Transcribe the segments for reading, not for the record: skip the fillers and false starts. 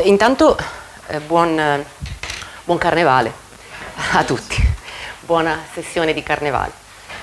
Intanto buon carnevale a tutti, buona sessione di carnevale.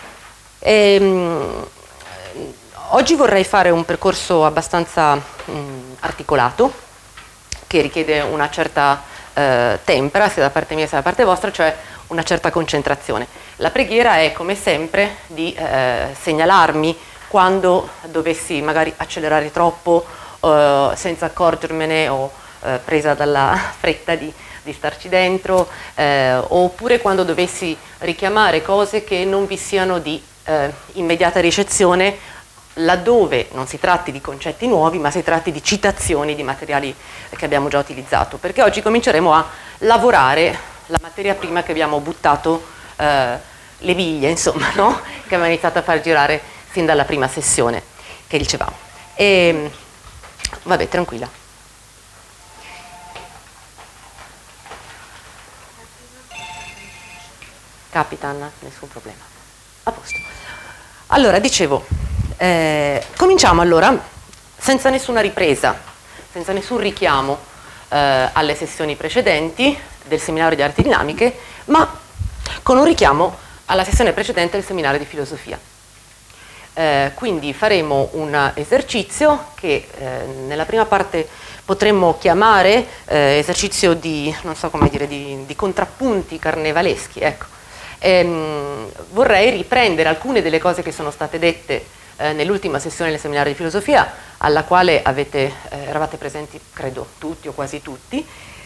Oggi vorrei fare un percorso abbastanza articolato, che richiede una certa tempera, sia da parte mia sia da parte vostra, cioè una certa concentrazione. La preghiera è, come sempre, di segnalarmi quando dovessi magari accelerare troppo senza accorgermene o presa dalla fretta di starci dentro, oppure quando dovessi richiamare cose che non vi siano di immediata ricezione, laddove non si tratti di concetti nuovi, ma si tratti di citazioni di materiali che abbiamo già utilizzato, perché oggi cominceremo a lavorare la materia prima che abbiamo buttato, le biglie, insomma, no? Che abbiamo iniziato a far girare sin dalla prima sessione che dicevamo. Vabbè, tranquilla. Capitan, nessun problema. A posto. Allora, dicevo, cominciamo allora senza nessuna ripresa, senza nessun richiamo alle sessioni precedenti del seminario di arti dinamiche, ma con un richiamo alla sessione precedente del seminario di filosofia. Quindi faremo un esercizio che nella prima parte potremmo chiamare esercizio di, non so come dire, di contrappunti carnevaleschi, ecco. Vorrei riprendere alcune delle cose che sono state dette nell'ultima sessione del seminario di filosofia, alla quale eravate presenti, credo, tutti o quasi tutti.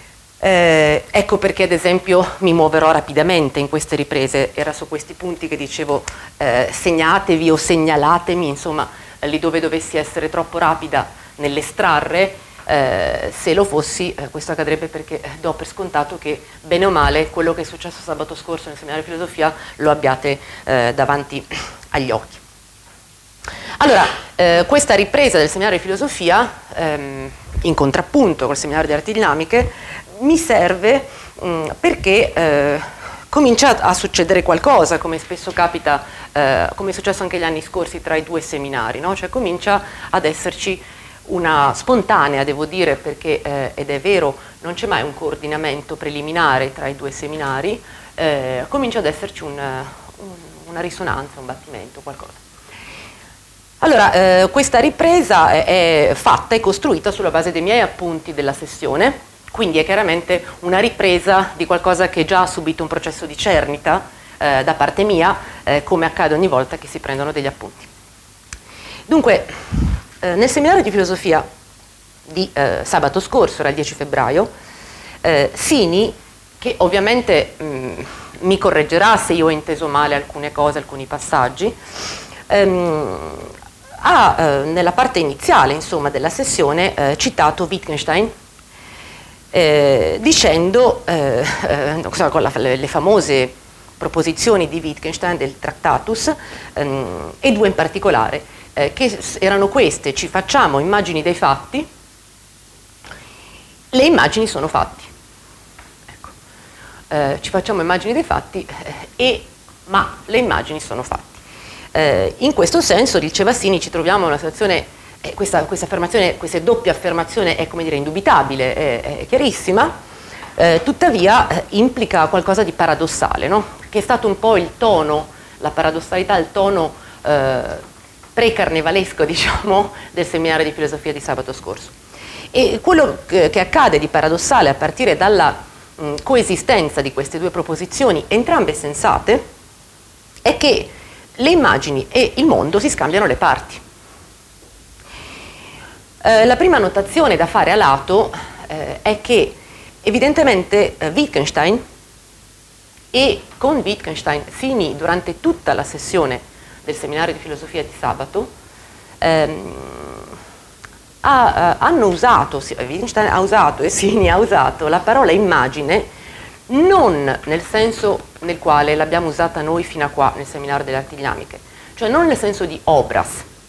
Ecco perché, ad esempio, mi muoverò rapidamente in queste riprese. Era su questi punti che dicevo segnatevi o segnalatemi, insomma, lì dove dovessi essere troppo rapida nell'estrarre. Se lo fossi, questo accadrebbe perché do per scontato che, bene o male, quello che è successo sabato scorso nel seminario di filosofia lo abbiate davanti agli occhi. Allora, questa ripresa del seminario di filosofia, in contrappunto col seminario di arti dinamiche, mi serve perché comincia a succedere qualcosa, come spesso capita, come è successo anche gli anni scorsi tra i due seminari, no? Cioè comincia ad esserci una spontanea, devo dire, perché, ed è vero, non c'è mai un coordinamento preliminare tra i due seminari, comincia ad esserci una risonanza, un battimento, qualcosa. Allora, questa ripresa è fatta e costruita sulla base dei miei appunti della sessione, quindi è chiaramente una ripresa di qualcosa che già ha subito un processo di cernita da parte mia, come accade ogni volta che si prendono degli appunti. Dunque, nel seminario di filosofia di sabato scorso, era il 10 febbraio, Sini, che ovviamente mi correggerà se io ho inteso male alcune cose, alcuni passaggi, ha nella parte iniziale, insomma, della sessione citato Wittgenstein, dicendo, con le famose proposizioni di Wittgenstein del Tractatus, e due in particolare, che erano queste: ci facciamo immagini dei fatti, le immagini sono fatti. Ecco. Ci facciamo immagini dei fatti, ma le immagini sono fatti. In questo senso, diceva Sini, ci troviamo in una situazione, questa affermazione, questa doppia affermazione è, come dire, indubitabile, è chiarissima, tuttavia implica qualcosa di paradossale, no? Che è stato un po' il tono, la paradossalità, il tono pre-carnevalesco, diciamo, del seminario di filosofia di sabato scorso. E quello che accade di paradossale a partire dalla coesistenza di queste due proposizioni, entrambe sensate, è che le immagini e il mondo si scambiano le parti. La prima notazione da fare a lato è che evidentemente Wittgenstein, e con Wittgenstein Sini durante tutta la sessione del seminario di filosofia di sabato, hanno usato, Wittgenstein ha usato e Sini ha usato la parola immagine non nel senso nel quale l'abbiamo usata noi fino a qua nel seminario delle arti dinamiche, cioè non nel senso di obraz,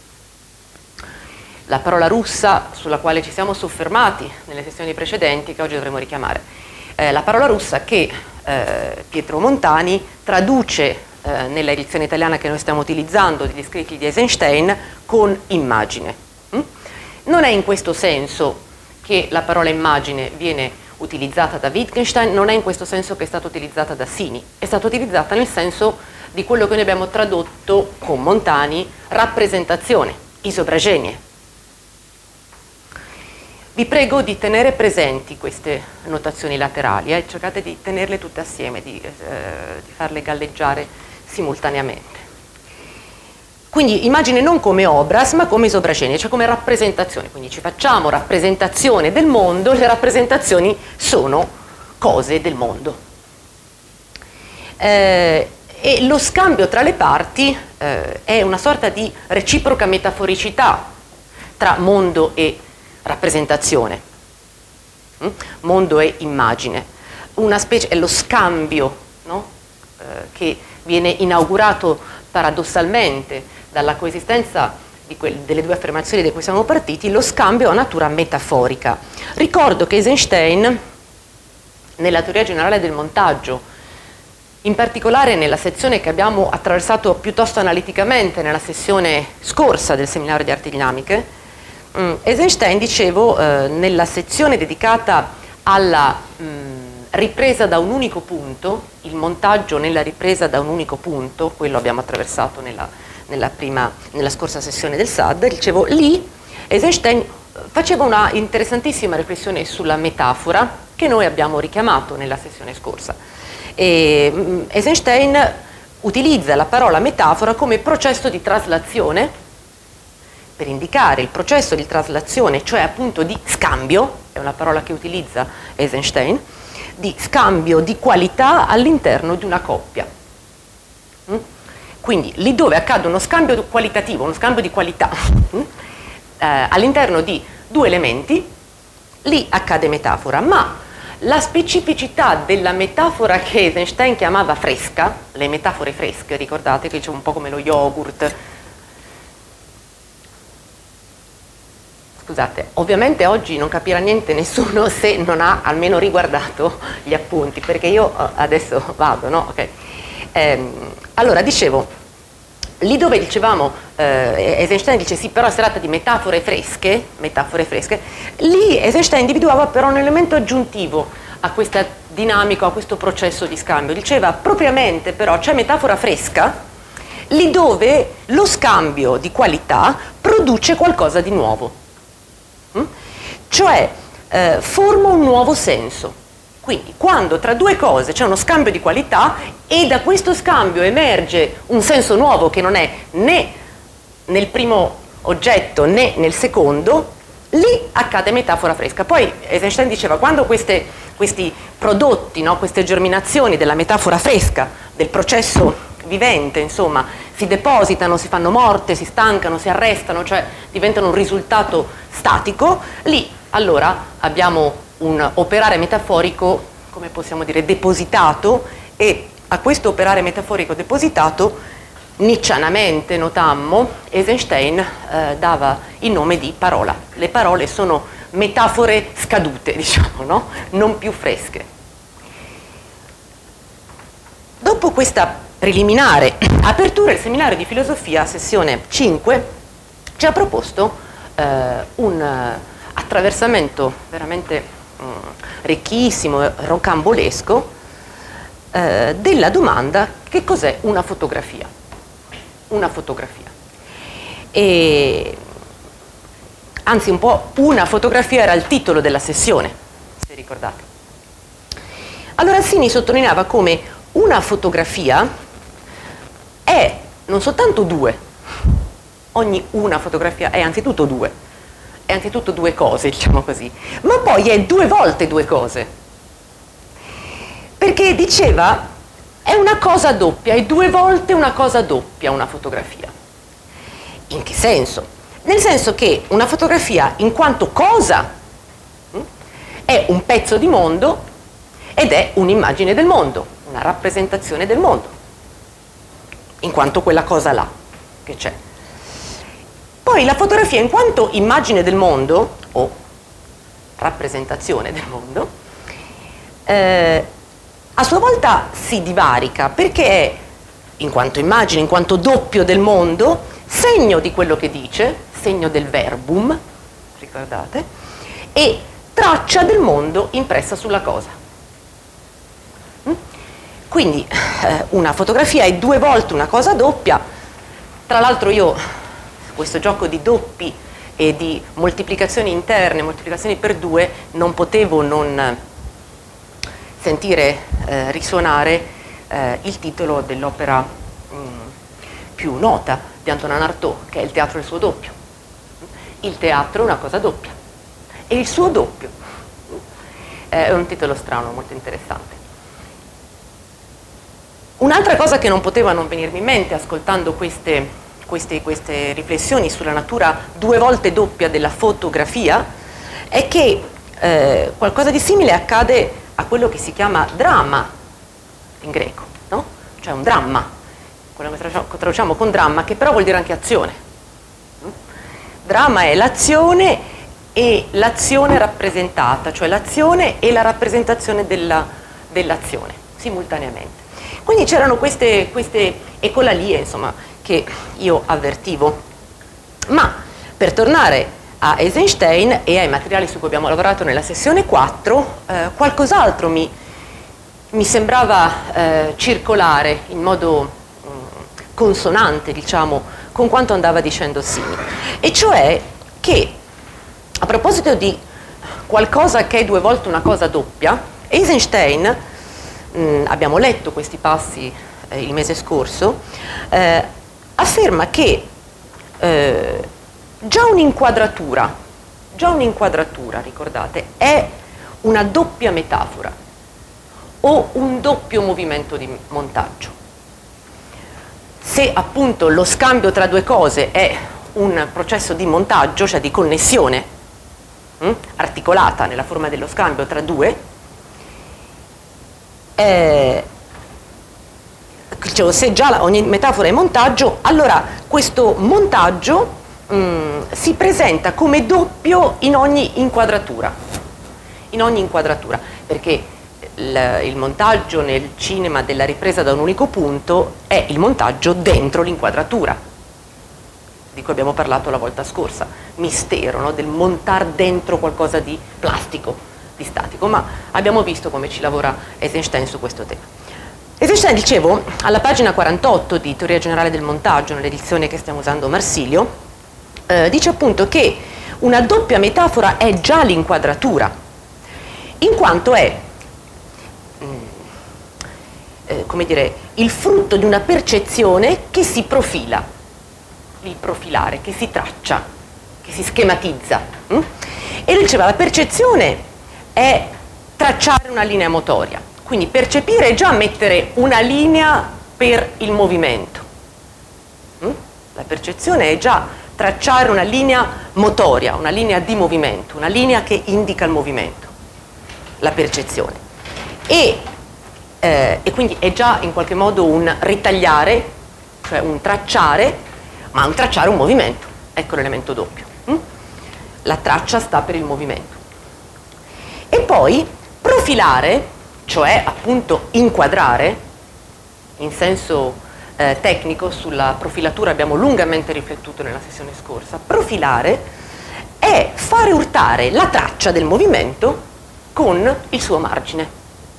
la parola russa sulla quale ci siamo soffermati nelle sessioni precedenti, che oggi dovremo richiamare, la parola russa che Pietro Montani traduce nella edizione italiana che noi stiamo utilizzando degli scritti di Eisenstein con immagine. Non è in questo senso che la parola immagine viene utilizzata da Wittgenstein non è in questo senso che è stata utilizzata da Sini, è stata utilizzata nel senso di quello che noi abbiamo tradotto con Montani, rappresentazione, isobragenie. Vi prego di tenere presenti queste notazioni laterali, cercate di tenerle tutte assieme, di farle galleggiare simultaneamente. Quindi immagine non come obras, ma come isobragenie, cioè come rappresentazione. Quindi ci facciamo rappresentazione del mondo, le rappresentazioni sono cose del mondo. E lo scambio tra le parti è una sorta di reciproca metaforicità tra mondo e rappresentazione, mondo e immagine. Una specie, è lo scambio, no? Che viene inaugurato paradossalmente dalla coesistenza delle due affermazioni da cui siamo partiti, lo scambio ha natura metaforica. Ricordo che Eisenstein, nella teoria generale del montaggio, in particolare nella sezione che abbiamo attraversato piuttosto analiticamente nella sessione scorsa del seminario di arti dinamiche, Eisenstein, dicevo, nella sezione dedicata alla ripresa da un unico punto, il montaggio nella ripresa da un unico punto, quello abbiamo attraversato nella scorsa sessione del SAD, dicevo, lì Eisenstein faceva una interessantissima riflessione sulla metafora che noi abbiamo richiamato nella sessione scorsa. Eisenstein utilizza la parola metafora come processo di traslazione per indicare il processo di traslazione, cioè appunto di scambio, è una parola che utilizza Eisenstein, di scambio di qualità all'interno di una coppia. Quindi lì dove accade uno scambio qualitativo, uno scambio di qualità all'interno di due elementi, lì accade metafora, ma la specificità della metafora che Eisenstein chiamava fresca, le metafore fresche, ricordate che c'è un po' come lo yogurt. Scusate, ovviamente oggi non capirà niente nessuno se non ha almeno riguardato gli appunti, perché io adesso vado, no? Ok. Allora, dicevo, lì dove dicevamo, Eisenstein dice sì, però si tratta di metafore fresche, lì Eisenstein individuava però un elemento aggiuntivo a questa dinamica, a questo processo di scambio. Diceva propriamente però c'è metafora fresca, lì dove lo scambio di qualità produce qualcosa di nuovo. Cioè forma un nuovo senso. Quindi quando tra due cose c'è uno scambio di qualità e da questo scambio emerge un senso nuovo che non è né nel primo oggetto né nel secondo, lì accade metafora fresca. Poi Eisenstein diceva quando questi prodotti, no, queste germinazioni della metafora fresca, del processo vivente, insomma, si depositano, si fanno morte, si stancano, si arrestano, cioè diventano un risultato statico, lì allora abbiamo un operare metaforico, come possiamo dire, depositato, e a questo operare metaforico depositato, niccianamente notammo, Eisenstein dava il nome di parola. Le parole sono metafore scadute, diciamo, no? Non più fresche. Dopo questa preliminare apertura, il seminario di filosofia, sessione 5, ci ha proposto un attraversamento veramente ricchissimo, rocambolesco, della domanda: che cos'è una fotografia? Una fotografia. Anzi, un po' una fotografia era il titolo della sessione, se ricordate. Allora Sini sottolineava come una fotografia è non soltanto due, ogni una fotografia è anzitutto due, è anzitutto due cose, diciamo così, ma poi è due volte due cose, perché diceva è una cosa doppia, è due volte una cosa doppia una fotografia. In che senso? Nel senso che una fotografia in quanto cosa è un pezzo di mondo ed è un'immagine del mondo, una rappresentazione del mondo, in quanto quella cosa là che c'è. Poi la fotografia in quanto immagine del mondo o rappresentazione del mondo a sua volta si divarica, perché è in quanto immagine, in quanto doppio del mondo, segno di quello che dice, segno del verbum, ricordate, e traccia del mondo impressa sulla cosa. Quindi una fotografia è 2 volte una cosa doppia. Tra l'altro io questo gioco di doppi e di moltiplicazioni interne, moltiplicazioni per 2, non potevo non sentire risuonare il titolo dell'opera più nota di Antonin Artaud, che è Il teatro e il suo doppio. Il teatro è una cosa doppia e il suo doppio. È un titolo strano, molto interessante. Un'altra cosa che non poteva non venirmi in mente ascoltando queste riflessioni sulla natura 2 volte doppia della fotografia è che qualcosa di simile accade a quello che si chiama dramma in greco, no? Cioè un dramma, quello che traduciamo con dramma, che però vuol dire anche azione. Dramma è l'azione e l'azione rappresentata, cioè l'azione e la rappresentazione dell'azione simultaneamente. Quindi c'erano queste ecolalie, insomma, che io avvertivo. Ma per tornare a Eisenstein e ai materiali su cui abbiamo lavorato nella sessione 4, qualcos'altro mi sembrava circolare in modo consonante, diciamo, con quanto andava dicendo Sini. E cioè che, a proposito di qualcosa che è 2 volte una cosa doppia, Eisenstein, abbiamo letto questi passi il mese scorso, afferma che già un'inquadratura, ricordate, è una doppia metafora o un doppio movimento di montaggio. Se appunto lo scambio tra 2 cose è un processo di montaggio, cioè di connessione articolata nella forma dello scambio tra 2, dicevo, se già ogni metafora è montaggio, allora questo montaggio si presenta come doppio in ogni inquadratura, perché il montaggio nel cinema della ripresa da un unico punto è il montaggio dentro l'inquadratura, di cui abbiamo parlato la volta scorsa, mistero, no? Del montar dentro qualcosa di plastico, di statico, ma abbiamo visto come ci lavora Eisenstein su questo tema. Eisenstein, dicevo, alla pagina 48 di Teoria generale del montaggio, nell'edizione che stiamo usando Marsilio, dice appunto che una doppia metafora è già l'inquadratura, in quanto è come dire, il frutto di una percezione che si profila, il profilare, che si traccia, che si schematizza. E lui diceva, la percezione è tracciare una linea motoria, quindi percepire è già mettere una linea per il movimento. La percezione è già tracciare una linea motoria, una linea di movimento, una linea che indica il movimento, la percezione. E quindi è già in qualche modo un ritagliare, cioè un tracciare, ma un tracciare un movimento. Ecco l'elemento doppio. La traccia sta per il movimento. E poi profilare, cioè appunto inquadrare, in senso tecnico, sulla profilatura abbiamo lungamente riflettuto nella sessione scorsa. Profilare è fare urtare la traccia del movimento con il suo margine.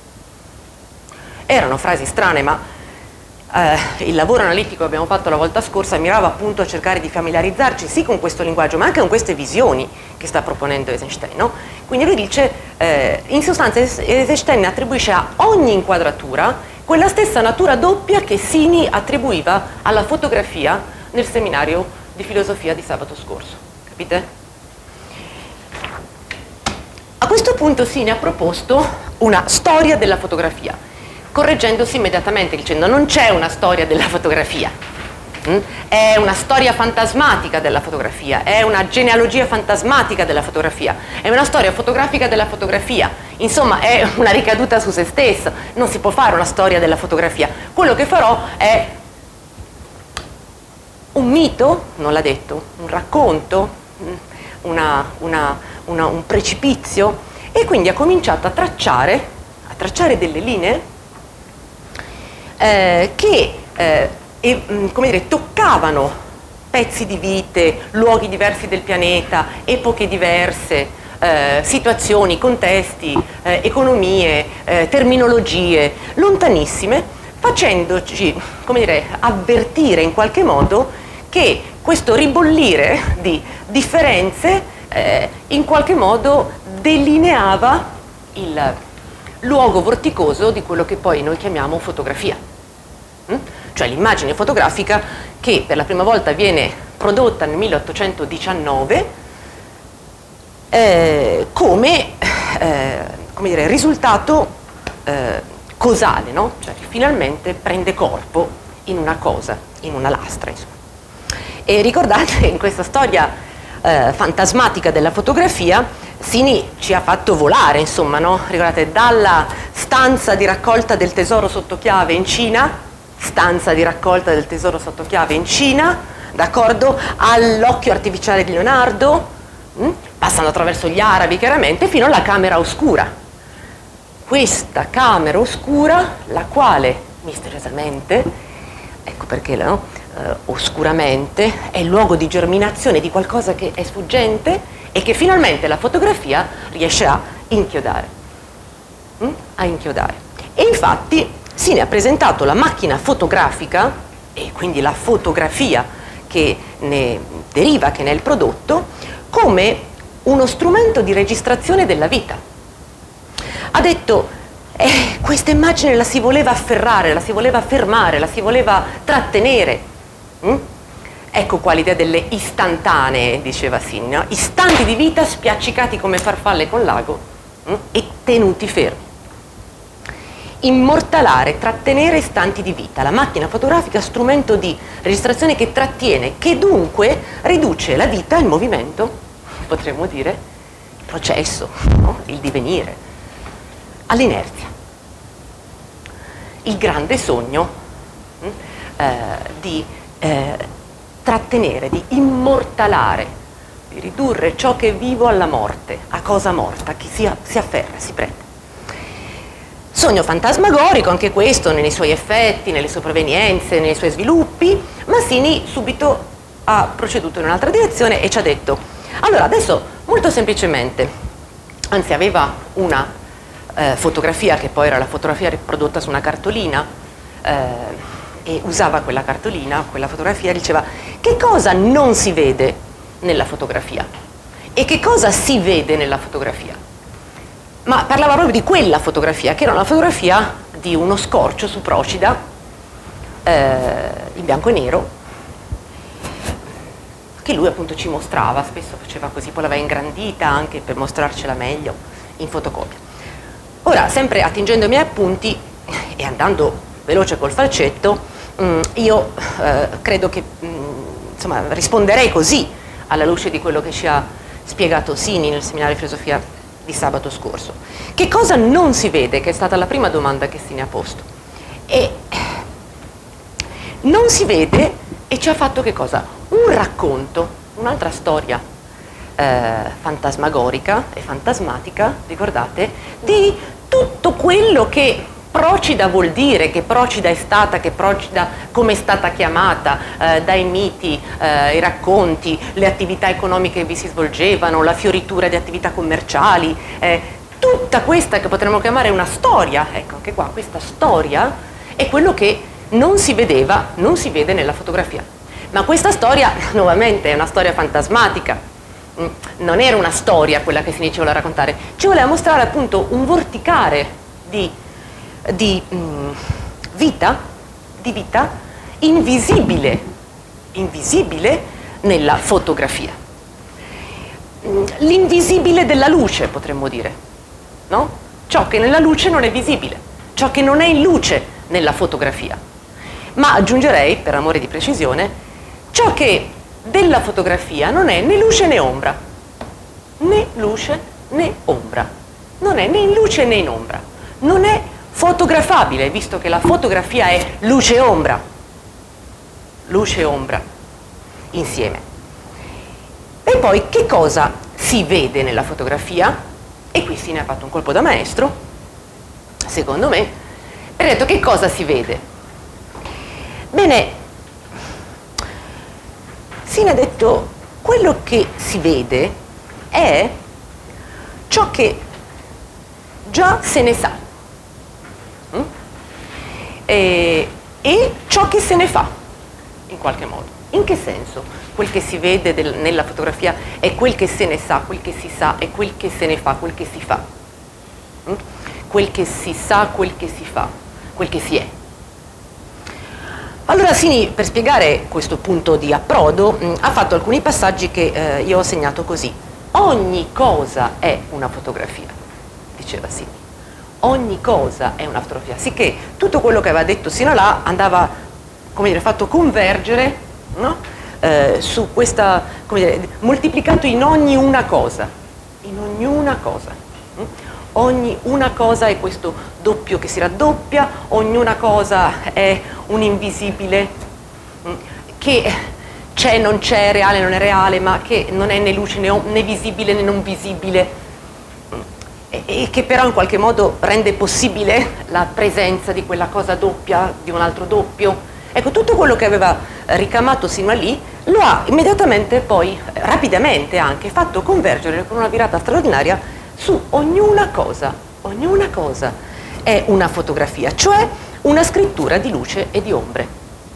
Erano frasi strane, ma il lavoro analitico che abbiamo fatto la volta scorsa mirava appunto a cercare di familiarizzarci sì con questo linguaggio, ma anche con queste visioni che sta proponendo Eisenstein, no? Quindi lui dice, in sostanza Eisenstein attribuisce a ogni inquadratura quella stessa natura doppia che Sini attribuiva alla fotografia nel seminario di filosofia di sabato scorso. Capite? A questo punto Sini ha proposto una storia della fotografia, correggendosi immediatamente dicendo non c'è una storia della fotografia, è una storia fantasmatica della fotografia, è una genealogia fantasmatica della fotografia, è una storia fotografica della fotografia, insomma è una ricaduta su se stesso, non si può fare una storia della fotografia. Quello che farò è un mito, non l'ha detto, un racconto, un precipizio, e quindi ha cominciato a tracciare delle linee che come dire, toccavano pezzi di vite, luoghi diversi del pianeta, epoche diverse, situazioni, contesti, economie, terminologie lontanissime, facendoci, come dire, avvertire in qualche modo che questo ribollire di differenze in qualche modo delineava il luogo vorticoso di quello che poi noi chiamiamo fotografia. Cioè l'immagine fotografica che per la prima volta viene prodotta nel 1819 come dire, risultato causale, no? Cioè che finalmente prende corpo in una cosa, in una lastra, insomma. E ricordate, in questa storia fantasmatica della fotografia, Sini ci ha fatto volare, insomma, no? Ricordate, dalla stanza di raccolta del tesoro sotto chiave in Cina, d'accordo, all'occhio artificiale di Leonardo, passando attraverso gli arabi chiaramente, fino alla camera oscura. Questa camera oscura, la quale misteriosamente, ecco perché no? Oscuramente, è il luogo di germinazione di qualcosa che è sfuggente e che finalmente la fotografia riesce a inchiodare. E infatti Sini ha presentato la macchina fotografica, e quindi la fotografia che ne deriva, che ne è il prodotto, come uno strumento di registrazione della vita. Ha detto, questa immagine la si voleva afferrare, la si voleva fermare, la si voleva trattenere. Ecco qua l'idea delle istantanee, diceva Sini, no? Istanti di vita spiaccicati come farfalle con l'ago e tenuti fermi. Immortalare, trattenere istanti di vita. La macchina fotografica, strumento di registrazione che trattiene, che dunque riduce la vita, il movimento, potremmo dire, il processo, no? Il divenire, all'inerzia. Il grande sogno di trattenere, di immortalare, di ridurre ciò che è vivo alla morte, a cosa morta, che si afferra, si prende. Sogno fantasmagorico, anche questo nei suoi effetti, nelle sue provenienze, nei suoi sviluppi, ma Sini subito ha proceduto in un'altra direzione e ci ha detto, allora adesso molto semplicemente, anzi aveva una fotografia che poi era la fotografia riprodotta su una cartolina, e usava quella cartolina, quella fotografia, diceva che cosa non si vede nella fotografia e che cosa si vede nella fotografia. Ma parlava proprio di quella fotografia, che era una fotografia di uno scorcio su Procida, in bianco e nero, che lui appunto ci mostrava, spesso faceva così, poi l'aveva ingrandita anche per mostrarcela meglio in fotocopia. Ora, sempre attingendo ai miei appunti e andando veloce col falcetto, io credo che insomma, risponderei così alla luce di quello che ci ha spiegato Sini nel seminario di filosofia di sabato scorso. Che cosa non si vede? Che è stata la prima domanda che Sini ha posto. E non si vede, e ci ha fatto che cosa? Un racconto, un'altra storia fantasmagorica e fantasmatica, ricordate, di tutto quello che Procida vuol dire, che Procida è stata, che Procida come è stata chiamata, dai miti, i racconti, le attività economiche che vi si svolgevano, la fioritura di attività commerciali, tutta questa che potremmo chiamare una storia, ecco anche qua, questa storia è quello che non si vedeva, non si vede nella fotografia. Ma questa storia, nuovamente, è una storia fantasmatica, non era una storia quella che Sini ci voleva raccontare, ci voleva mostrare appunto un vorticare di vita invisibile nella fotografia. L'invisibile della luce, potremmo dire, no? Ciò che nella luce non è visibile, ciò che non è in luce nella fotografia. Ma aggiungerei, per amore di precisione, ciò che della fotografia non è né luce né ombra, né luce né ombra, non è né in luce né in ombra, non è fotografabile, visto che la fotografia è luce e ombra insieme. E poi che cosa si vede nella fotografia? E qui Sini ha fatto un colpo da maestro, secondo me, e ha detto che cosa si vede? Bene, Sini ha detto quello che si vede è ciò che già se ne sa e ciò che se ne fa, in qualche modo. In che senso? Quel che si vede nella fotografia è quel che se ne sa, quel che si sa è quel che se ne fa, quel che si fa. Quel che si sa, quel che si fa, quel che si è. Allora Sini, per spiegare questo punto di approdo, ha fatto alcuni passaggi che io ho segnato così. Ogni cosa è una fotografia, diceva Sini. Ogni cosa è una fotografia, sicché tutto quello che aveva detto sino a là andava, come dire, fatto convergere, no? Su questa, come dire, moltiplicato in ogni una cosa, in ognuna cosa. Ogni una cosa è questo doppio che si raddoppia, ognuna cosa è un invisibile che c'è, non c'è, reale, non è reale, ma che non è né luce né visibile né non visibile, e che però in qualche modo rende possibile la presenza di quella cosa doppia, di un altro doppio. Ecco, tutto quello che aveva ricamato sino a lì lo ha immediatamente poi, rapidamente anche, fatto convergere con una virata straordinaria su ognuna cosa è una fotografia, cioè una scrittura di luce e di ombre.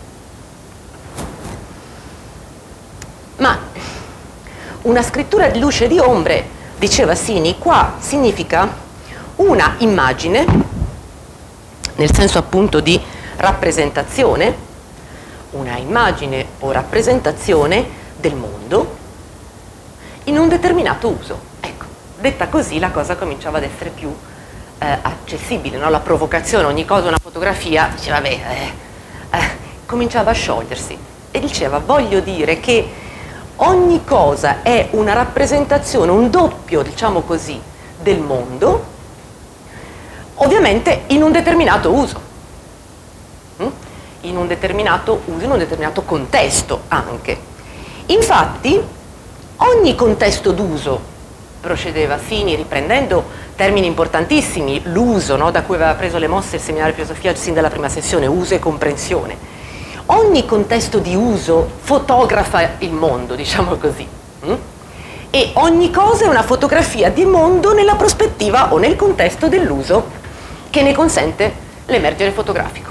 Ma una scrittura di luce e di ombre, diceva Sini, qua significa una immagine, nel senso appunto di rappresentazione, una immagine o rappresentazione del mondo in un determinato uso. Ecco, detta così la cosa cominciava ad essere più accessibile, no? La provocazione, ogni cosa una fotografia, diceva, cominciava a sciogliersi e diceva, voglio dire che ogni cosa è una rappresentazione, un doppio, diciamo così, del mondo, ovviamente in un determinato uso, in un determinato uso, in un determinato contesto anche. Infatti, ogni contesto d'uso, procedeva Sini riprendendo termini importantissimi, l'uso, no, da cui aveva preso le mosse il seminario di filosofia sin dalla prima sessione, uso e comprensione. Ogni contesto di uso fotografa il mondo, diciamo così, e ogni cosa è una fotografia di mondo nella prospettiva o nel contesto dell'uso che ne consente l'emergere fotografico.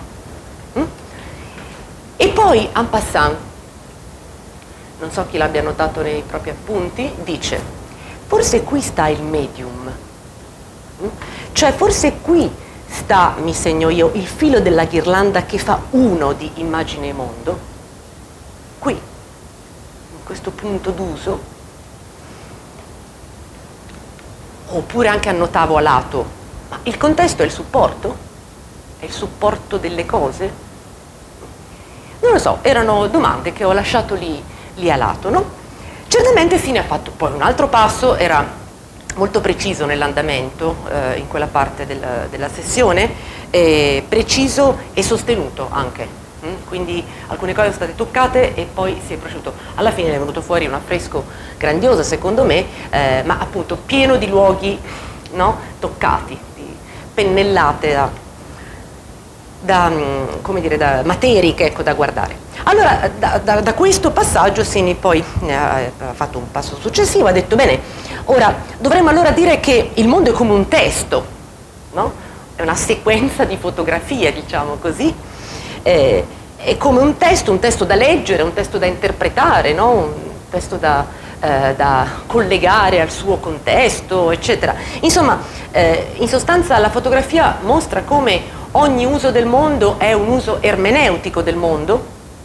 E poi, en passant, non so chi l'abbia notato nei propri appunti, dice, forse qui sta il medium, cioè forse qui sta, mi segno io, il filo della ghirlanda che fa uno di immagine e mondo, qui, in questo punto d'uso, oppure anche annotavo a lato, ma il contesto è il supporto? È il supporto delle cose? Non lo so, erano domande che ho lasciato lì a lato, no? Certamente Sini ha fatto poi un altro passo, era molto preciso nell'andamento, in quella parte della sessione, preciso e sostenuto anche, quindi alcune cose sono state toccate e poi si è proceduto. Alla fine è venuto fuori un affresco grandioso secondo me, ma appunto pieno di luoghi, no, toccati, di pennellate come dire, da materiche, ecco, da guardare. Allora, da questo passaggio Sini poi ha fatto un passo successivo, ha detto, bene, ora dovremmo allora dire che il mondo è come un testo, no? È una sequenza di fotografie, diciamo così, è come un testo da leggere, un testo da interpretare, no? Un testo da collegare al suo contesto, eccetera. Insomma, in sostanza la fotografia mostra come ogni uso del mondo è un uso ermeneutico del mondo.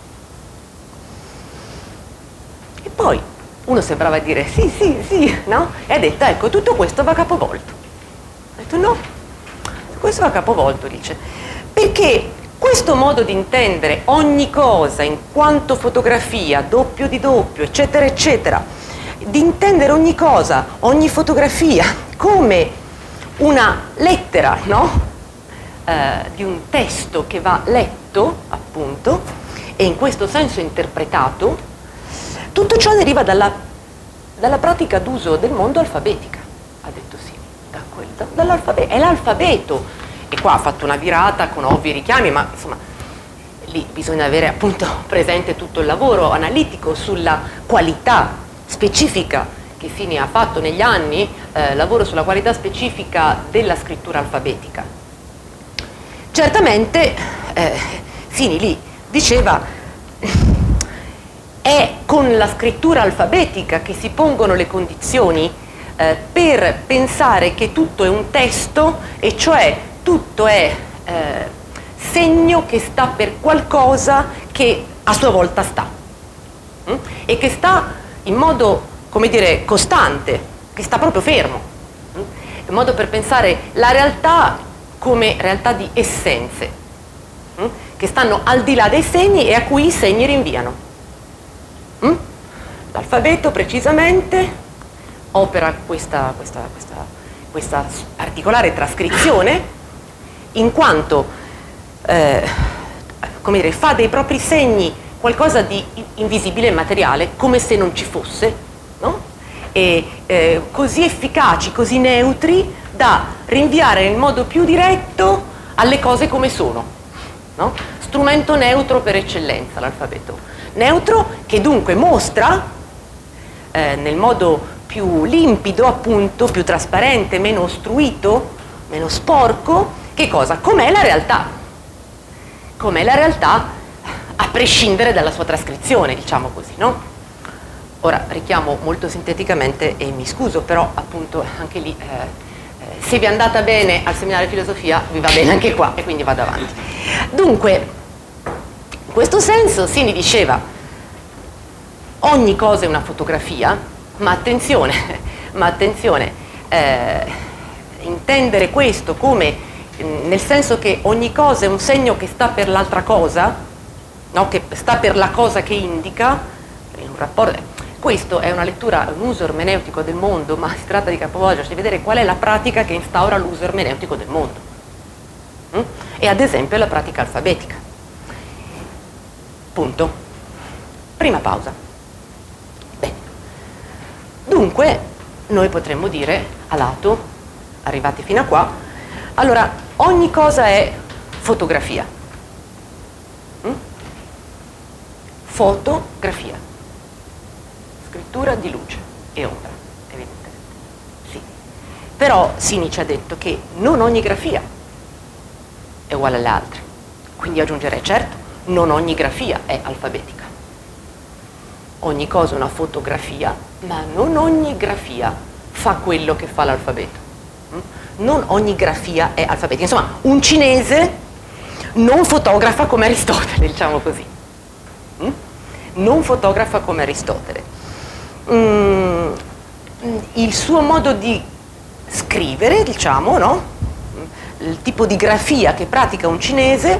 E poi uno sembrava dire sì, no? E ha detto, ecco, tutto questo va capovolto. Ha detto no, questo va capovolto, dice, perché questo modo di intendere ogni cosa in quanto fotografia, doppio di doppio, eccetera, eccetera, di intendere ogni cosa, ogni fotografia come una lettera, no? Di un testo che va letto, appunto, e in questo senso interpretato, tutto ciò deriva dalla pratica d'uso del mondo alfabetica, ha detto Sini, dall'alfabeto, è l'alfabeto, e qua ha fatto una virata con ovvi richiami, ma insomma lì bisogna avere appunto presente tutto il lavoro analitico sulla qualità specifica che Sini ha fatto negli anni lavoro sulla qualità specifica della scrittura alfabetica. Certamente Sini lì diceva è con la scrittura alfabetica che si pongono le condizioni per pensare che tutto è un testo, e cioè tutto è segno che sta per qualcosa che a sua volta sta, e che sta in modo, come dire, costante, che sta proprio fermo, in modo per pensare la realtà come realtà di essenze, che stanno al di là dei segni e a cui i segni rinviano. L'alfabeto precisamente opera questa particolare trascrizione, in quanto come dire, fa dei propri segni qualcosa di invisibile e materiale, come se non ci fosse, no? E così efficaci, così neutri da rinviare in modo più diretto alle cose come sono, no? Strumento neutro per eccellenza l'alfabeto, neutro che dunque mostra nel modo più limpido, appunto, più trasparente, meno ostruito, meno sporco, che cosa? Com'è la realtà. Com'è la realtà a prescindere dalla sua trascrizione, diciamo così, no? Ora richiamo molto sinteticamente e mi scuso, però appunto anche lì se vi è andata bene al seminario di filosofia vi va bene anche qua, e quindi vado avanti. Dunque, in questo senso Sini diceva ogni cosa è una fotografia, ma attenzione, intendere questo come nel senso che ogni cosa è un segno che sta per l'altra cosa, no? Che sta per la cosa che indica, in un rapporto. Questo è una lettura, un uso ermeneutico del mondo, ma si tratta di capovolgersi, di vedere qual è la pratica che instaura l'uso ermeneutico del mondo. E ad esempio la pratica alfabetica. Punto. Prima pausa. Bene. Dunque, noi potremmo dire, a lato, arrivati fino a qua, allora, ogni cosa è fotografia. Fotografia. Scrittura di luce e ombra, evidentemente. Sì. Però Sini ci ha detto che non ogni grafia è uguale alle altre. Quindi aggiungerei, certo, non ogni grafia è alfabetica. Ogni cosa è una fotografia, ma non ogni grafia fa quello che fa l'alfabeto. Non ogni grafia è alfabetica. Insomma, un cinese non fotografa come Aristotele, diciamo così. Non fotografa come Aristotele. Il suo modo di scrivere, diciamo, no? Il tipo di grafia che pratica un cinese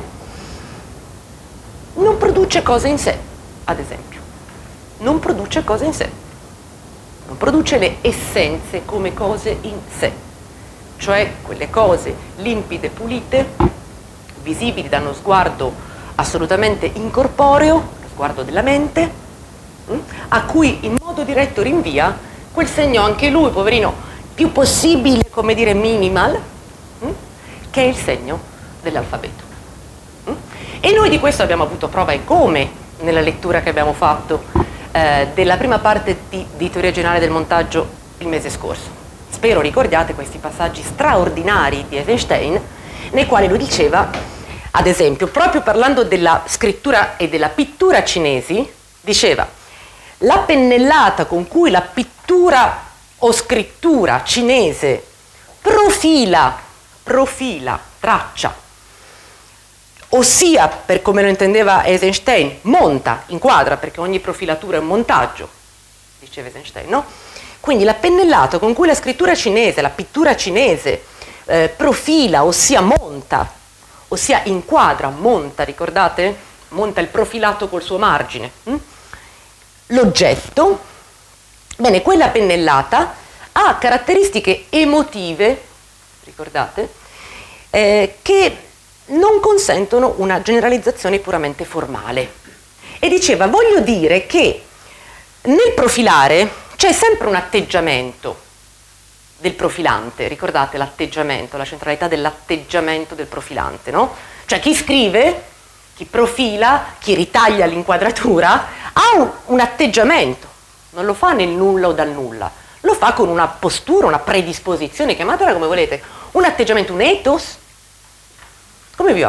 non produce cose in sé, ad esempio. Non produce cose in sé. Non produce le essenze come cose in sé. Cioè quelle cose limpide, pulite, visibili da uno sguardo assolutamente incorporeo, lo sguardo della mente, a cui in modo diretto rinvia quel segno, anche lui, poverino, più possibile, come dire, minimal, che è il segno dell'alfabeto. E noi di questo abbiamo avuto prova e come nella lettura che abbiamo fatto della prima parte di teoria generale del montaggio il mese scorso. Spero ricordiate questi passaggi straordinari di Eisenstein, nei quali lui diceva, ad esempio, proprio parlando della scrittura e della pittura cinesi, diceva: la pennellata con cui la pittura o scrittura cinese profila, traccia, ossia, per come lo intendeva Eisenstein, monta, inquadra, perché ogni profilatura è un montaggio, diceva Eisenstein, no? Quindi la pennellata con cui la scrittura cinese, la pittura cinese profila, ossia monta, ossia inquadra, monta, ricordate? Monta il profilato col suo margine. L'oggetto, bene, quella pennellata ha caratteristiche emotive, ricordate, che non consentono una generalizzazione puramente formale. E diceva, voglio dire che nel profilare c'è sempre un atteggiamento del profilante, ricordate l'atteggiamento, la centralità dell'atteggiamento del profilante, no? Cioè chi scrive, chi profila, chi ritaglia l'inquadratura ha un atteggiamento, non lo fa nel nulla o dal nulla, lo fa con una postura, una predisposizione, chiamatela come volete, un atteggiamento, un ethos, come vi va?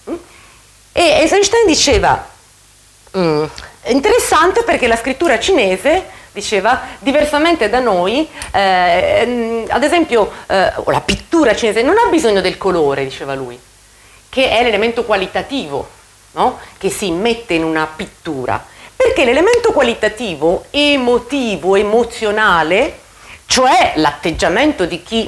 E Eisenstein diceva, è interessante perché la scrittura cinese, diceva, diversamente da noi, ad esempio, la pittura cinese non ha bisogno del colore, diceva lui, che è l'elemento qualitativo, no? Che si immette in una pittura, perché l'elemento qualitativo, emotivo, emozionale, cioè l'atteggiamento di chi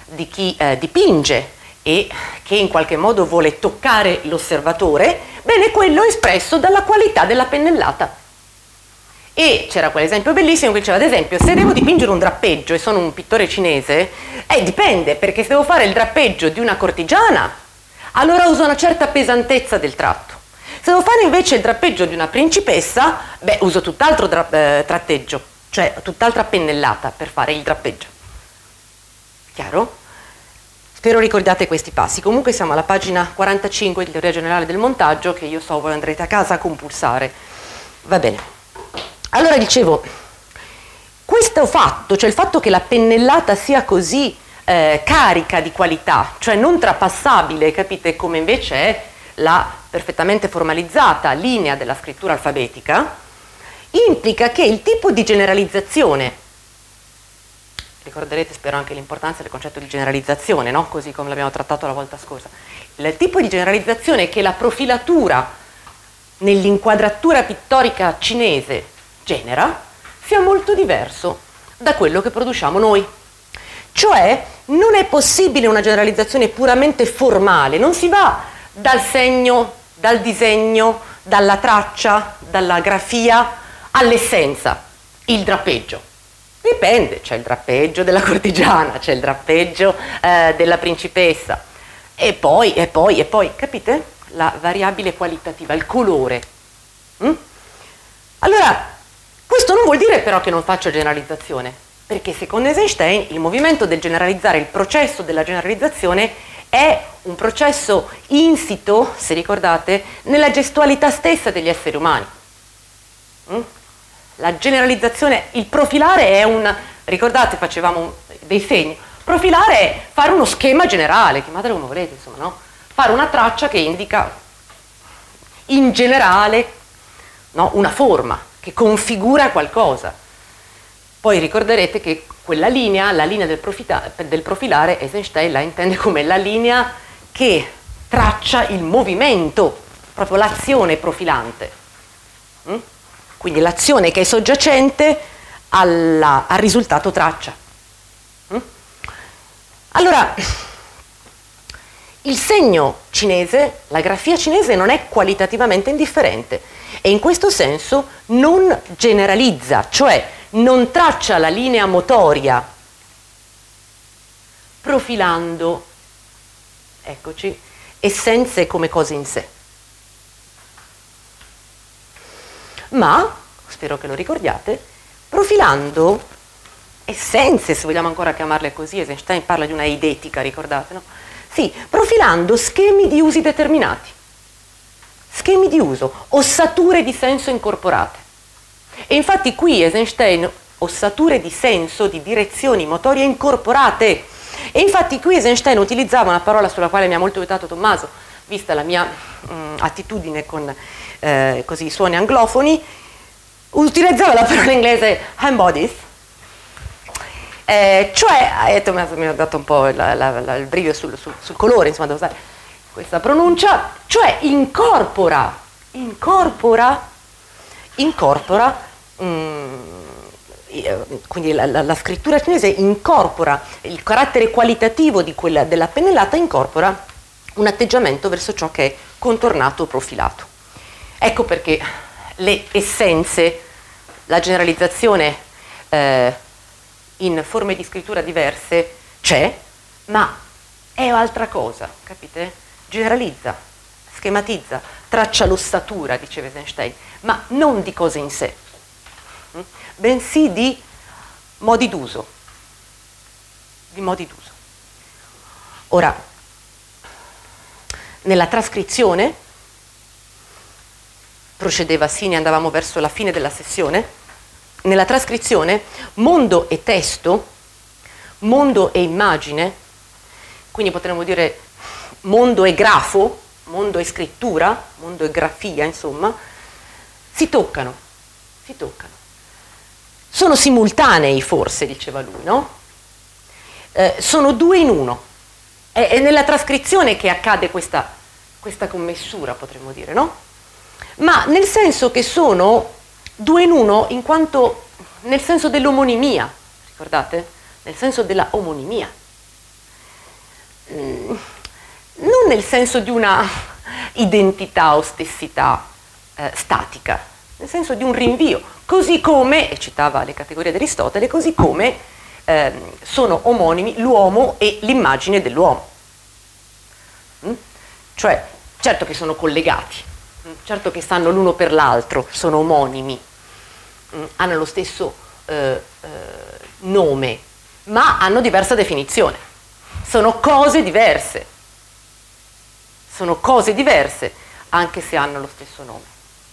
dipinge e che in qualche modo vuole toccare l'osservatore, bene, quello è espresso dalla qualità della pennellata. E c'era quell'esempio bellissimo che diceva, ad esempio, se devo dipingere un drappeggio e sono un pittore cinese, dipende, perché se devo fare il drappeggio di una cortigiana, allora uso una certa pesantezza del tratto. Se devo fare invece il drappeggio di una principessa, uso tutt'altro tratteggio, cioè tutt'altra pennellata per fare il drappeggio. Chiaro? Spero ricordate questi passi. Comunque siamo alla pagina 45 di Teoria Generale del Montaggio, che io so voi andrete a casa a compulsare. Va bene. Allora dicevo, questo fatto, cioè il fatto che la pennellata sia così carica di qualità, cioè non trapassabile, capite, come invece è la perfettamente formalizzata linea della scrittura alfabetica, implica che il tipo di generalizzazione, ricorderete spero anche l'importanza del concetto di generalizzazione, no? Così come l'abbiamo trattato la volta scorsa, il tipo di generalizzazione che la profilatura nell'inquadratura pittorica cinese genera sia molto diverso da quello che produciamo noi. Cioè non è possibile una generalizzazione puramente formale, non si va dal segno, dal disegno, dalla traccia, dalla grafia all'essenza, il drappeggio. Dipende, c'è il drappeggio della cortigiana, c'è il drappeggio della principessa e poi, capite? La variabile qualitativa, il colore. Allora, questo non vuol dire però che non faccio generalizzazione, perché secondo Eisenstein il movimento del generalizzare, il processo della generalizzazione è un processo insito, se ricordate, nella gestualità stessa degli esseri umani. La generalizzazione, il profilare è ricordate facevamo dei segni, profilare è fare uno schema generale, chiamatelo come volete, insomma, no? Fare una traccia che indica in generale, no, una forma che configura qualcosa. Poi ricorderete che quella linea, la linea del profilare, Eisenstein la intende come la linea che traccia il movimento, proprio l'azione profilante. Quindi l'azione che è soggiacente al risultato traccia. Allora, il segno cinese, la grafia cinese non è qualitativamente indifferente e in questo senso non generalizza, cioè non traccia la linea motoria profilando, eccoci, essenze come cose in sé. Ma, spero che lo ricordiate, profilando essenze, se vogliamo ancora chiamarle così, Eisenstein parla di una eidetica, ricordate, no? Sì, profilando schemi di usi determinati, schemi di uso, ossature di senso incorporate. E infatti qui Eisenstein, ossature di senso, di direzioni motorie incorporate. E infatti qui Eisenstein utilizzava una parola sulla quale mi ha molto aiutato Tommaso, vista la mia attitudine con così suoni anglofoni, utilizzava la parola inglese embodies, cioè, Tommaso mi ha dato un po' il brivio sul colore, insomma, devo usare questa pronuncia, cioè incorpora, quindi la scrittura cinese incorpora il carattere qualitativo della pennellata, incorpora un atteggiamento verso ciò che è contornato o profilato. Ecco perché le essenze, la generalizzazione in forme di scrittura diverse c'è, ma è altra cosa, capite? Generalizza, schematizza, traccia l'ossatura, diceva Eisenstein, ma non di cose in sé, bensì di modi d'uso, Ora, nella trascrizione, procedeva Sini, andavamo verso la fine della sessione, nella trascrizione mondo e testo, mondo e immagine, quindi potremmo dire mondo e grafo, mondo e scrittura, mondo e grafia, insomma, si toccano. Sono simultanei forse, diceva lui, no? Sono due in uno. È nella trascrizione che accade questa commessura, potremmo dire, no? Ma nel senso che sono due in uno in quanto nel senso dell'omonimia, ricordate? Nel senso della omonimia. Non nel senso di una identità o stessità statica, nel senso di un rinvio, così come, e citava le categorie di Aristotele, così come sono omonimi l'uomo e l'immagine dell'uomo. Cioè, certo che sono collegati, certo che stanno l'uno per l'altro, sono omonimi, hanno lo stesso nome, ma hanno diversa definizione, sono cose diverse, anche se hanno lo stesso nome.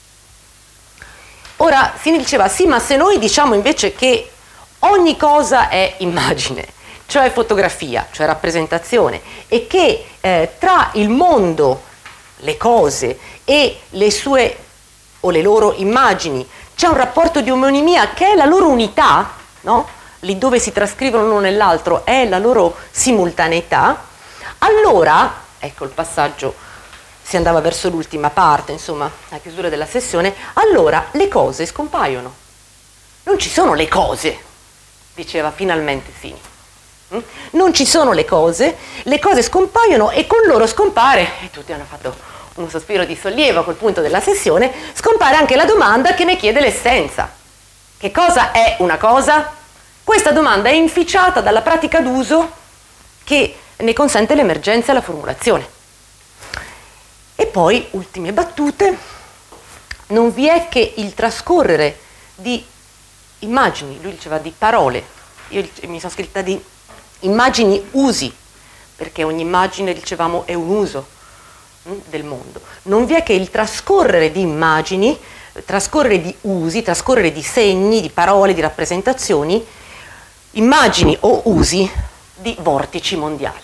Ora si diceva, sì, ma se noi diciamo invece che ogni cosa è immagine, cioè fotografia, cioè rappresentazione, e che tra il mondo, le cose e le sue o le loro immagini c'è un rapporto di omonimia che è la loro unità, no? Lì dove si trascrivono l'uno nell'altro è la loro simultaneità, allora, ecco il passaggio, si andava verso l'ultima parte, insomma, la chiusura della sessione, allora le cose scompaiono. Non ci sono le cose, diceva finalmente Fini. Non ci sono le cose scompaiono e con loro scompare, e tutti hanno fatto un sospiro di sollievo a quel punto della sessione, scompare anche la domanda che ne chiede l'essenza. Che cosa è una cosa? Questa domanda è inficiata dalla pratica d'uso che ne consente l'emergenza e la formulazione. E poi, ultime battute, non vi è che il trascorrere di immagini, lui diceva di parole, io mi sono scritta di immagini usi, perché ogni immagine, dicevamo, è un uso del mondo. Non vi è che il trascorrere di immagini, trascorrere di usi, trascorrere di segni, di parole, di rappresentazioni, immagini o usi di vortici mondiali.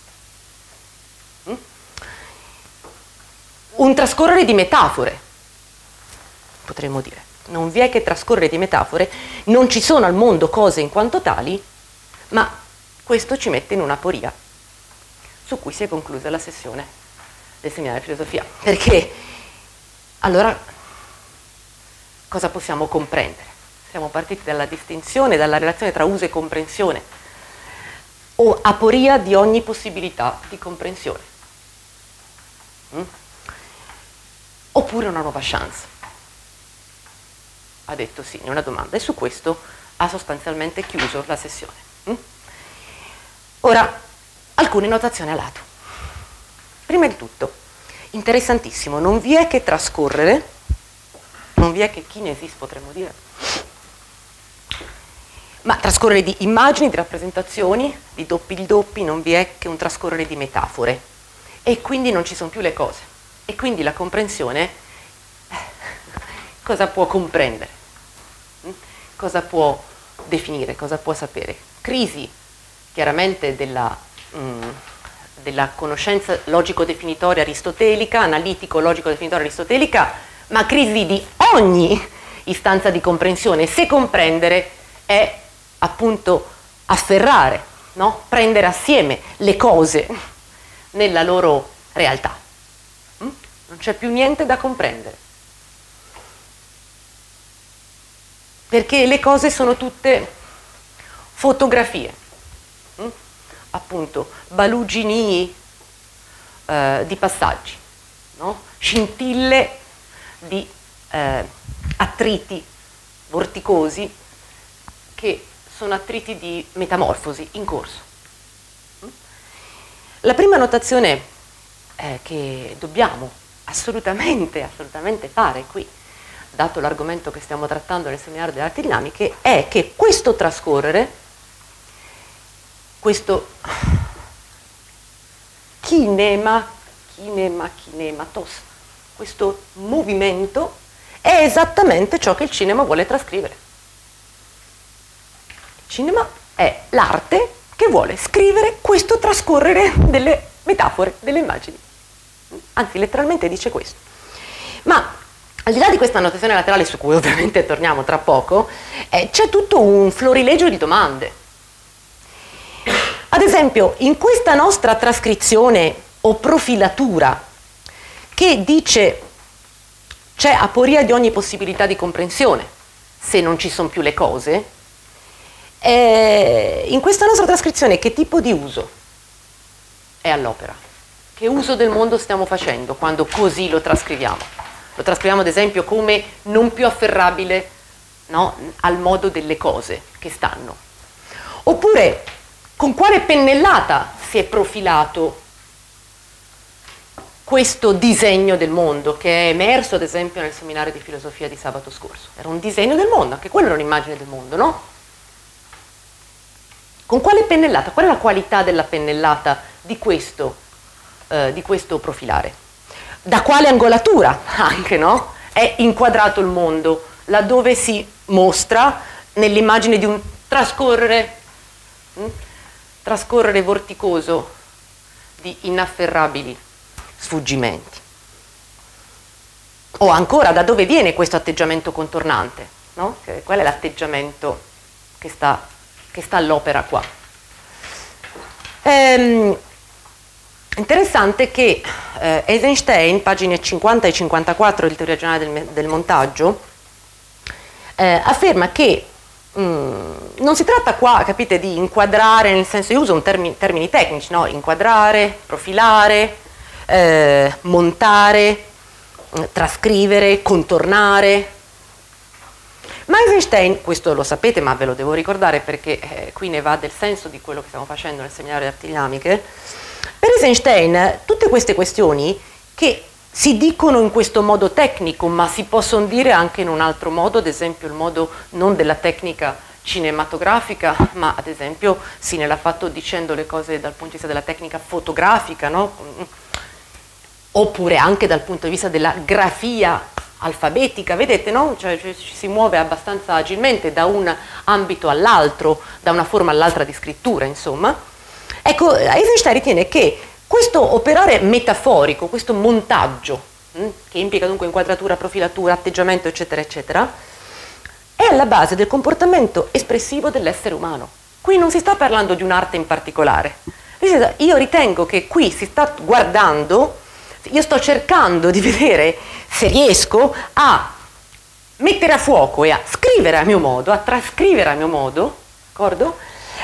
Un trascorrere di metafore, potremmo dire. Non vi è che trascorrere di metafore, non ci sono al mondo cose in quanto tali, ma questo ci mette in un'aporia, su cui si è conclusa la sessione del seminario di filosofia. Perché allora cosa possiamo comprendere? Siamo partiti dalla distinzione, dalla relazione tra uso e comprensione, o aporia di ogni possibilità di comprensione. Oppure una nuova chance? Ha detto sì, è una domanda, e su questo ha sostanzialmente chiuso la sessione. Ora, alcune notazioni a lato. Prima di tutto, interessantissimo, non vi è che trascorrere, non vi è che kinesis, potremmo dire, ma trascorrere di immagini, di rappresentazioni, di doppi, non vi è che un trascorrere di metafore, e quindi non ci sono più le cose. E quindi la comprensione cosa può comprendere? Cosa può definire? Cosa può sapere? Crisi chiaramente della conoscenza logico-definitoria aristotelica, analitico-logico-definitoria aristotelica, ma crisi di ogni istanza di comprensione. Se comprendere è appunto afferrare, no? Prendere assieme le cose nella loro realtà. Non c'è più niente da comprendere, perché le cose sono tutte fotografie, appunto baluginii di passaggi, no? Scintille di attriti vorticosi che sono attriti di metamorfosi in corso. La prima notazione che dobbiamo assolutamente fare qui, dato l'argomento che stiamo trattando nel seminario delle arti dinamiche, è che questo trascorrere, questo kinematos, questo movimento è esattamente ciò che il cinema vuole trascrivere. Cinema è l'arte che vuole scrivere questo trascorrere delle metafore, delle immagini. Anzi, letteralmente dice questo. Ma al di là di questa annotazione laterale, su cui ovviamente torniamo tra poco, c'è tutto un florilegio di domande. Ad esempio, in questa nostra trascrizione o profilatura che dice c'è aporia di ogni possibilità di comprensione se non ci sono più le cose, in questa nostra trascrizione che tipo di uso è all'opera? Che uso del mondo stiamo facendo quando così lo trascriviamo? Lo trascriviamo ad esempio come non più afferrabile, no, al modo delle cose che stanno. Oppure con quale pennellata si è profilato questo disegno del mondo che è emerso ad esempio nel seminario di filosofia di sabato scorso? Era un disegno del mondo, anche quello era un'immagine del mondo, no? Con quale pennellata? Qual è la qualità della pennellata di questo profilare? Da quale angolatura anche, no? È inquadrato il mondo, laddove si mostra nell'immagine di un trascorrere vorticoso di inafferrabili sfuggimenti. O ancora, da dove viene questo atteggiamento contornante? No? Qual è l'atteggiamento che sta all'opera qua? Interessante che Eisenstein, pagine 50 e 54 del Teoria generale del montaggio, afferma che non si tratta qua, capite, di inquadrare, nel senso, io uso termini tecnici, no? Inquadrare, profilare, montare, trascrivere, contornare. Ma Eisenstein, questo lo sapete ma ve lo devo ricordare perché qui ne va del senso di quello che stiamo facendo nel seminario di arti dinamiche, per Eisenstein tutte queste questioni che si dicono in questo modo tecnico ma si possono dire anche in un altro modo, ad esempio il modo non della tecnica cinematografica ma ad esempio Sine l'ha fatto dicendo le cose dal punto di vista della tecnica fotografica, no? Oppure anche dal punto di vista della grafia alfabetica, vedete, no? Cioè, ci si muove abbastanza agilmente da un ambito all'altro, da una forma all'altra di scrittura, insomma. Ecco, Eisenstein ritiene che questo operare metaforico, questo montaggio, che implica dunque inquadratura, profilatura, atteggiamento, eccetera, eccetera, è alla base del comportamento espressivo dell'essere umano. Qui non si sta parlando di un'arte in particolare. Io ritengo che qui si sta guardando, io sto cercando di vedere se riesco a mettere a fuoco e a scrivere a mio modo, a trascrivere a mio modo, d'accordo?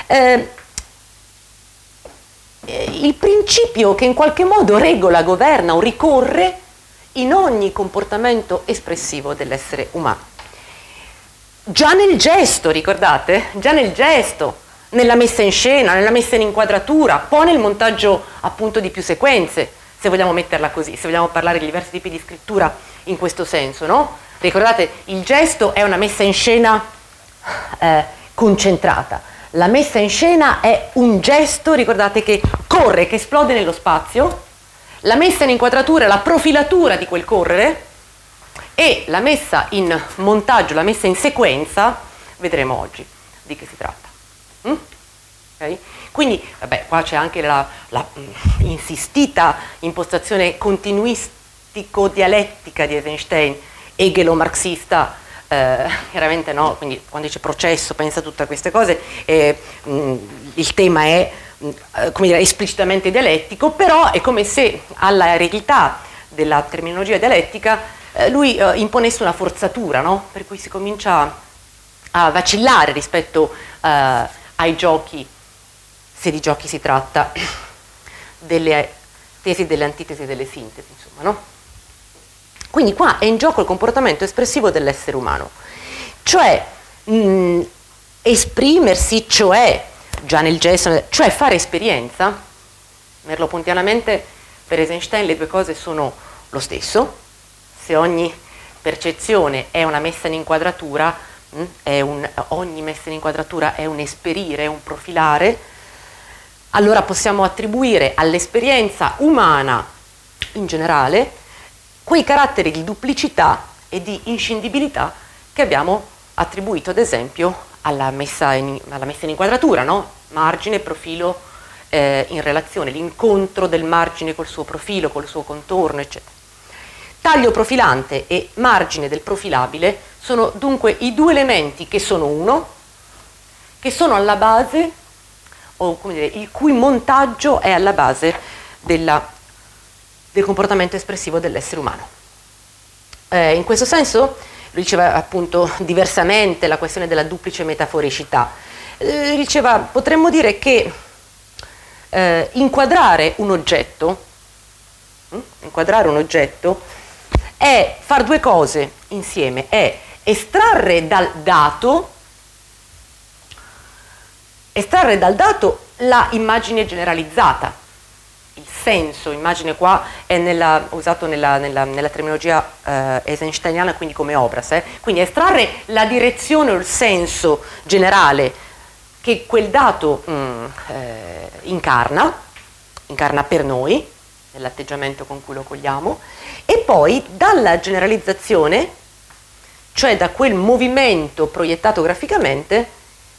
Il principio che in qualche modo regola, governa o ricorre in ogni comportamento espressivo dell'essere umano. Già nel gesto, ricordate? Già nel gesto, nella messa in scena, nella messa in inquadratura, poi nel montaggio appunto di più sequenze, se vogliamo metterla così, se vogliamo parlare di diversi tipi di scrittura in questo senso, no? Ricordate, il gesto è una messa in scena concentrata. La messa in scena è un gesto, ricordate, che corre, che esplode nello spazio. La messa in inquadratura è la profilatura di quel correre e la messa in montaggio, la messa in sequenza, vedremo oggi di che si tratta. Okay? Quindi, vabbè, qua c'è anche la insistita impostazione continuistico-dialettica di Eisenstein, hegelo-marxista, chiaramente no, quindi quando dice processo pensa a tutte queste cose, il tema è come dire, esplicitamente dialettico, però è come se alla eredità della terminologia dialettica lui imponesse una forzatura, no? Per cui si comincia a vacillare rispetto ai giochi, se di giochi si tratta, delle tesi, delle antitesi e delle sintesi, insomma, no? Quindi qua è in gioco il comportamento espressivo dell'essere umano, cioè esprimersi, cioè già nel gesto, cioè fare esperienza. Merleau-pontianamente per Eisenstein le due cose sono lo stesso. Se ogni percezione è una messa in inquadratura, ogni messa in inquadratura è un esperire, è un profilare, allora possiamo attribuire all'esperienza umana in generale quei caratteri di duplicità e di inscindibilità che abbiamo attribuito ad esempio alla messa in inquadratura, no? Margine, profilo in relazione, l'incontro del margine col suo profilo, col suo contorno, eccetera. Taglio profilante e margine del profilabile sono dunque i due elementi che sono uno, che sono alla base, o come dire, il cui montaggio è alla base del comportamento espressivo dell'essere umano. In questo senso, lui diceva appunto diversamente la questione della duplice metaforicità, diceva potremmo dire che inquadrare un oggetto è fare due cose insieme, è estrarre dal dato la immagine generalizzata, il senso, immagine qua è usato nella terminologia eisensteiniana, quindi come obras, quindi estrarre la direzione o il senso generale che quel dato incarna per noi, nell'atteggiamento con cui lo cogliamo, e poi dalla generalizzazione, cioè da quel movimento proiettato graficamente,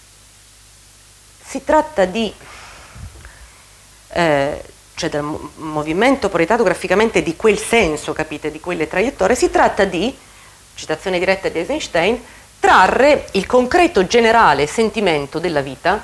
si tratta di, cioè dal movimento proiettato graficamente di quel senso, capite, di quelle traiettorie, si tratta di, citazione diretta di Eisenstein, trarre il concreto generale sentimento della vita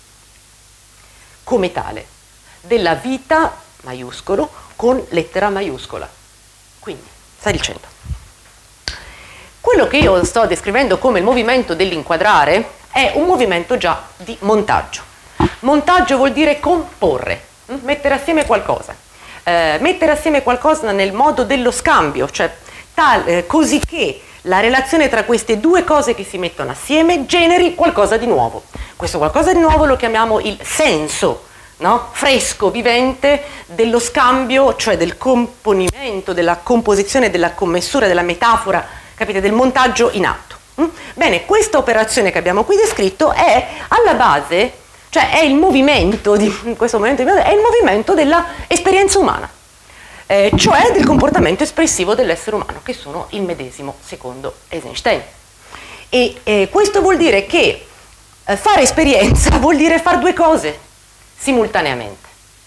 come tale, della vita, maiuscolo, con lettera maiuscola. Quindi, sta dicendo, quello che io sto descrivendo come il movimento dell'inquadrare è un movimento già di montaggio. Montaggio vuol dire comporre, mettere assieme qualcosa. Mettere assieme qualcosa nel modo dello scambio, cioè così che la relazione tra queste due cose che si mettono assieme generi qualcosa di nuovo. Questo qualcosa di nuovo lo chiamiamo il senso, no? Fresco, vivente dello scambio, cioè del componimento, della composizione, della commessura, della metafora, capite, del montaggio in atto. Bene, questa operazione che abbiamo qui descritto è alla base, cioè è il movimento, in questo momento è il movimento dell'esperienza umana, cioè del comportamento espressivo dell'essere umano, che sono il medesimo secondo Eisenstein. E questo vuol dire che fare esperienza vuol dire fare due cose simultaneamente.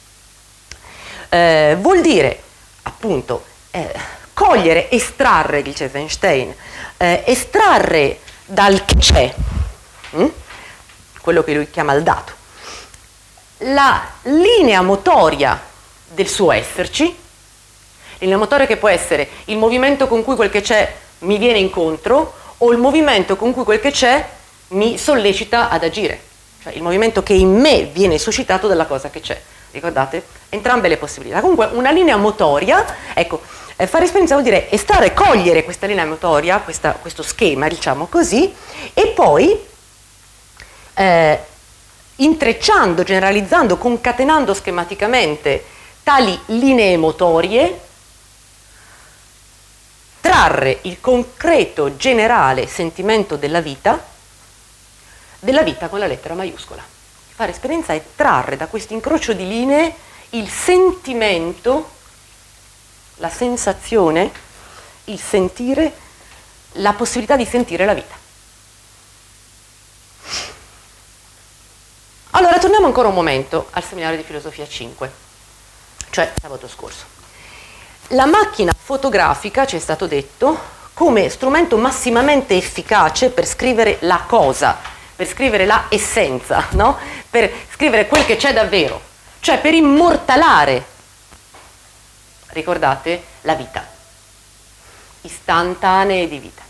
Vuol dire appunto cogliere, estrarre, dice Eisenstein, estrarre dal che c'è, quello che lui chiama il dato, la linea motoria del suo esserci, linea motoria che può essere il movimento con cui quel che c'è mi viene incontro o il movimento con cui quel che c'è mi sollecita ad agire, cioè il movimento che in me viene suscitato dalla cosa che c'è. Ricordate? Entrambe le possibilità. Comunque una linea motoria, ecco, fare esperienza vuol dire estrarre, cogliere questa linea motoria, questo schema, diciamo così, e poi intrecciando, generalizzando, concatenando schematicamente tali linee motorie, trarre il concreto generale sentimento della vita con la lettera maiuscola. Fare esperienza è trarre da questo incrocio di linee il sentimento, la sensazione, il sentire, la possibilità di sentire la vita. Allora, torniamo ancora un momento al seminario di filosofia 5, cioè sabato scorso. La macchina fotografica, ci è stato detto, come strumento massimamente efficace per scrivere la cosa, per scrivere la essenza, no? Per scrivere quel che c'è davvero, cioè per immortalare, ricordate, la vita, istantanee di vita.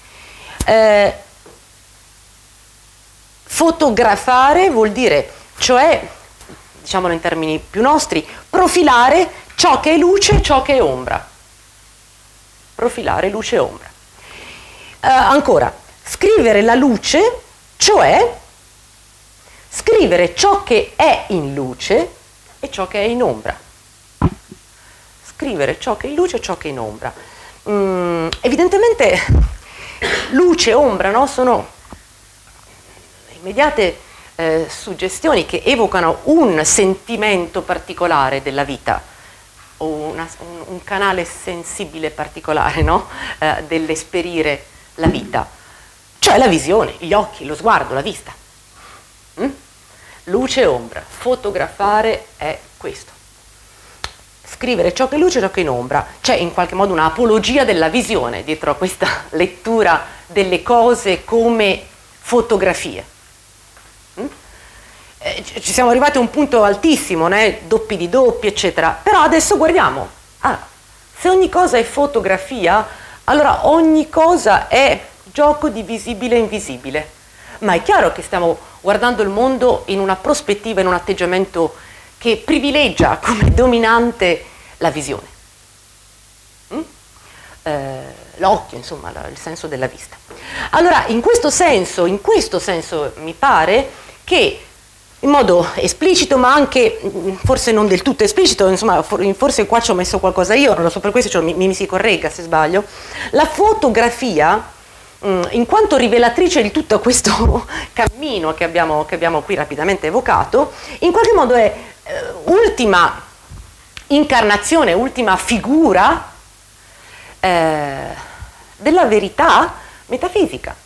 Fotografare vuol dire, cioè, diciamolo in termini più nostri, profilare ciò che è luce e ciò che è ombra. Profilare luce e ombra. Ancora, scrivere la luce, cioè scrivere ciò che è in luce e ciò che è in ombra. Scrivere ciò che è in luce e ciò che è in ombra. Evidentemente luce e ombra, no? Sono immediate suggestioni che evocano un sentimento particolare della vita o un canale sensibile particolare, no? Dell'esperire la vita. cioè la visione, gli occhi, lo sguardo, la vista. Luce e ombra, fotografare è questo. Scrivere ciò che è luce e ciò che è in ombra. C'è in qualche modo un'apologia della visione dietro a questa lettura delle cose come fotografie. Ci siamo arrivati a un punto altissimo, né? Doppi di doppi, eccetera. Però adesso guardiamo. Se ogni cosa è fotografia, allora ogni cosa è gioco di visibile e invisibile. Ma è chiaro che stiamo guardando il mondo in una prospettiva, in un atteggiamento che privilegia come dominante la visione. L'occhio, insomma, il senso della vista. Allora, in questo senso mi pare che in modo esplicito, ma anche forse non del tutto esplicito, insomma, forse qua ci ho messo qualcosa io, non lo so, per questo cioè, mi si corregga se sbaglio, la fotografia, in quanto rivelatrice di tutto questo cammino che abbiamo qui rapidamente evocato, in qualche modo è ultima incarnazione, ultima figura della verità metafisica,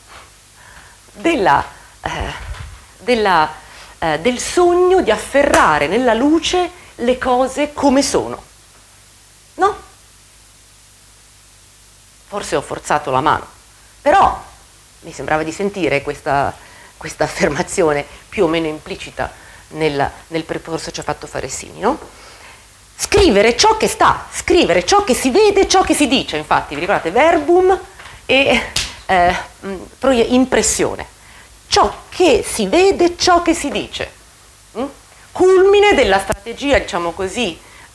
del sogno di afferrare nella luce le cose come sono. No? Forse ho forzato la mano, però mi sembrava di sentire questa affermazione più o meno implicita nel percorso che ci ha fatto fare Sini, no? Scrivere ciò che sta, scrivere ciò che si vede, ciò che si dice, infatti, vi ricordate, verbum e impressione. Ciò che si vede, ciò che si dice. Culmine della strategia, diciamo così,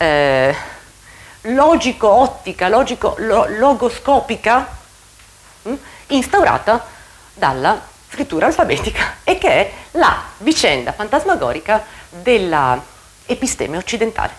logico-ottica, logoscopica, instaurata dalla scrittura alfabetica e che è la vicenda fantasmagorica della episteme occidentale.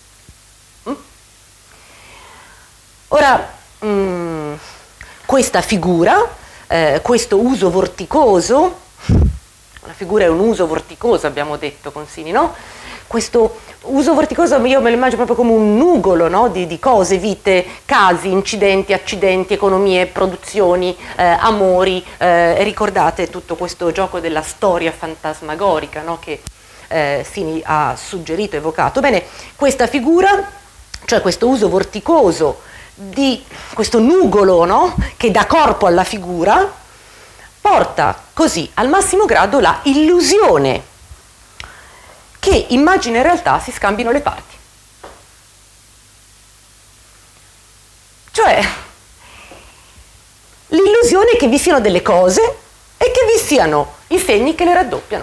Ora, questa figura, questo uso vorticoso, la figura è un uso vorticoso, abbiamo detto con Sini, no? Questo uso vorticoso io me lo immagino proprio come un nugolo, no? di cose, vite, casi, incidenti, accidenti, economie, produzioni, amori. Ricordate tutto questo gioco della storia fantasmagorica, no? Che Sini ha suggerito, evocato. Bene, questa figura, cioè questo uso vorticoso di questo nugolo, no? Che dà corpo alla figura, porta così al massimo grado la illusione che immagine e realtà si scambino le parti. Cioè, l'illusione che vi siano delle cose e che vi siano i segni che le raddoppiano.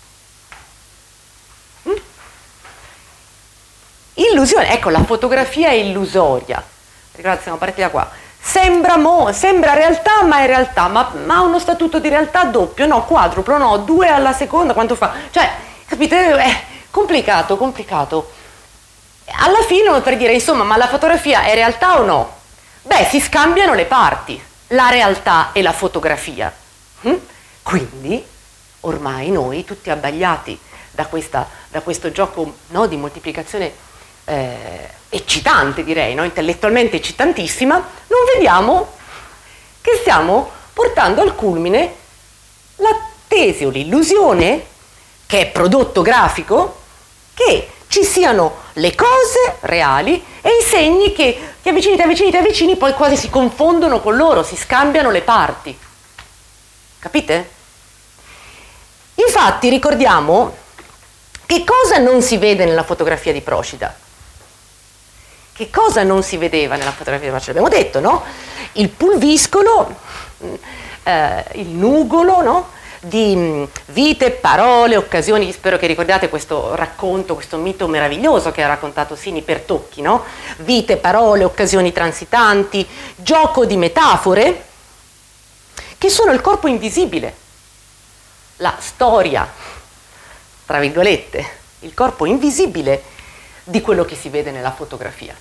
Illusione, ecco, la fotografia è illusoria. Ricordate, siamo partiti da qua. Sembra realtà, ma è realtà, ma ha uno statuto di realtà doppio, no, quadruplo, no, 2 alla seconda, quanto fa? Cioè, capite? È complicato. Alla fine, per dire, insomma, ma la fotografia è realtà o no? Beh, si scambiano le parti, la realtà e la fotografia. Quindi, ormai noi, tutti abbagliati da questo gioco, no, di moltiplicazione eccitante, direi, no? Intellettualmente eccitantissima, non vediamo che stiamo portando al culmine la tesi o l'illusione, che è prodotto grafico, che ci siano le cose reali e i segni che ti avvicini, poi quasi si confondono con loro, si scambiano le parti. Capite? Infatti ricordiamo che cosa non si vede nella fotografia di Procida. Che cosa non si vedeva nella fotografia di Procida? Abbiamo detto, no? Il pulviscolo, il nugolo, no? Di vite, parole, occasioni. Spero che ricordiate questo racconto, questo mito meraviglioso che ha raccontato Sini per tocchi, no? Vite, parole, occasioni transitanti, gioco di metafore, che sono il corpo invisibile, la storia, tra virgolette, il corpo invisibile di quello che si vede nella fotografia.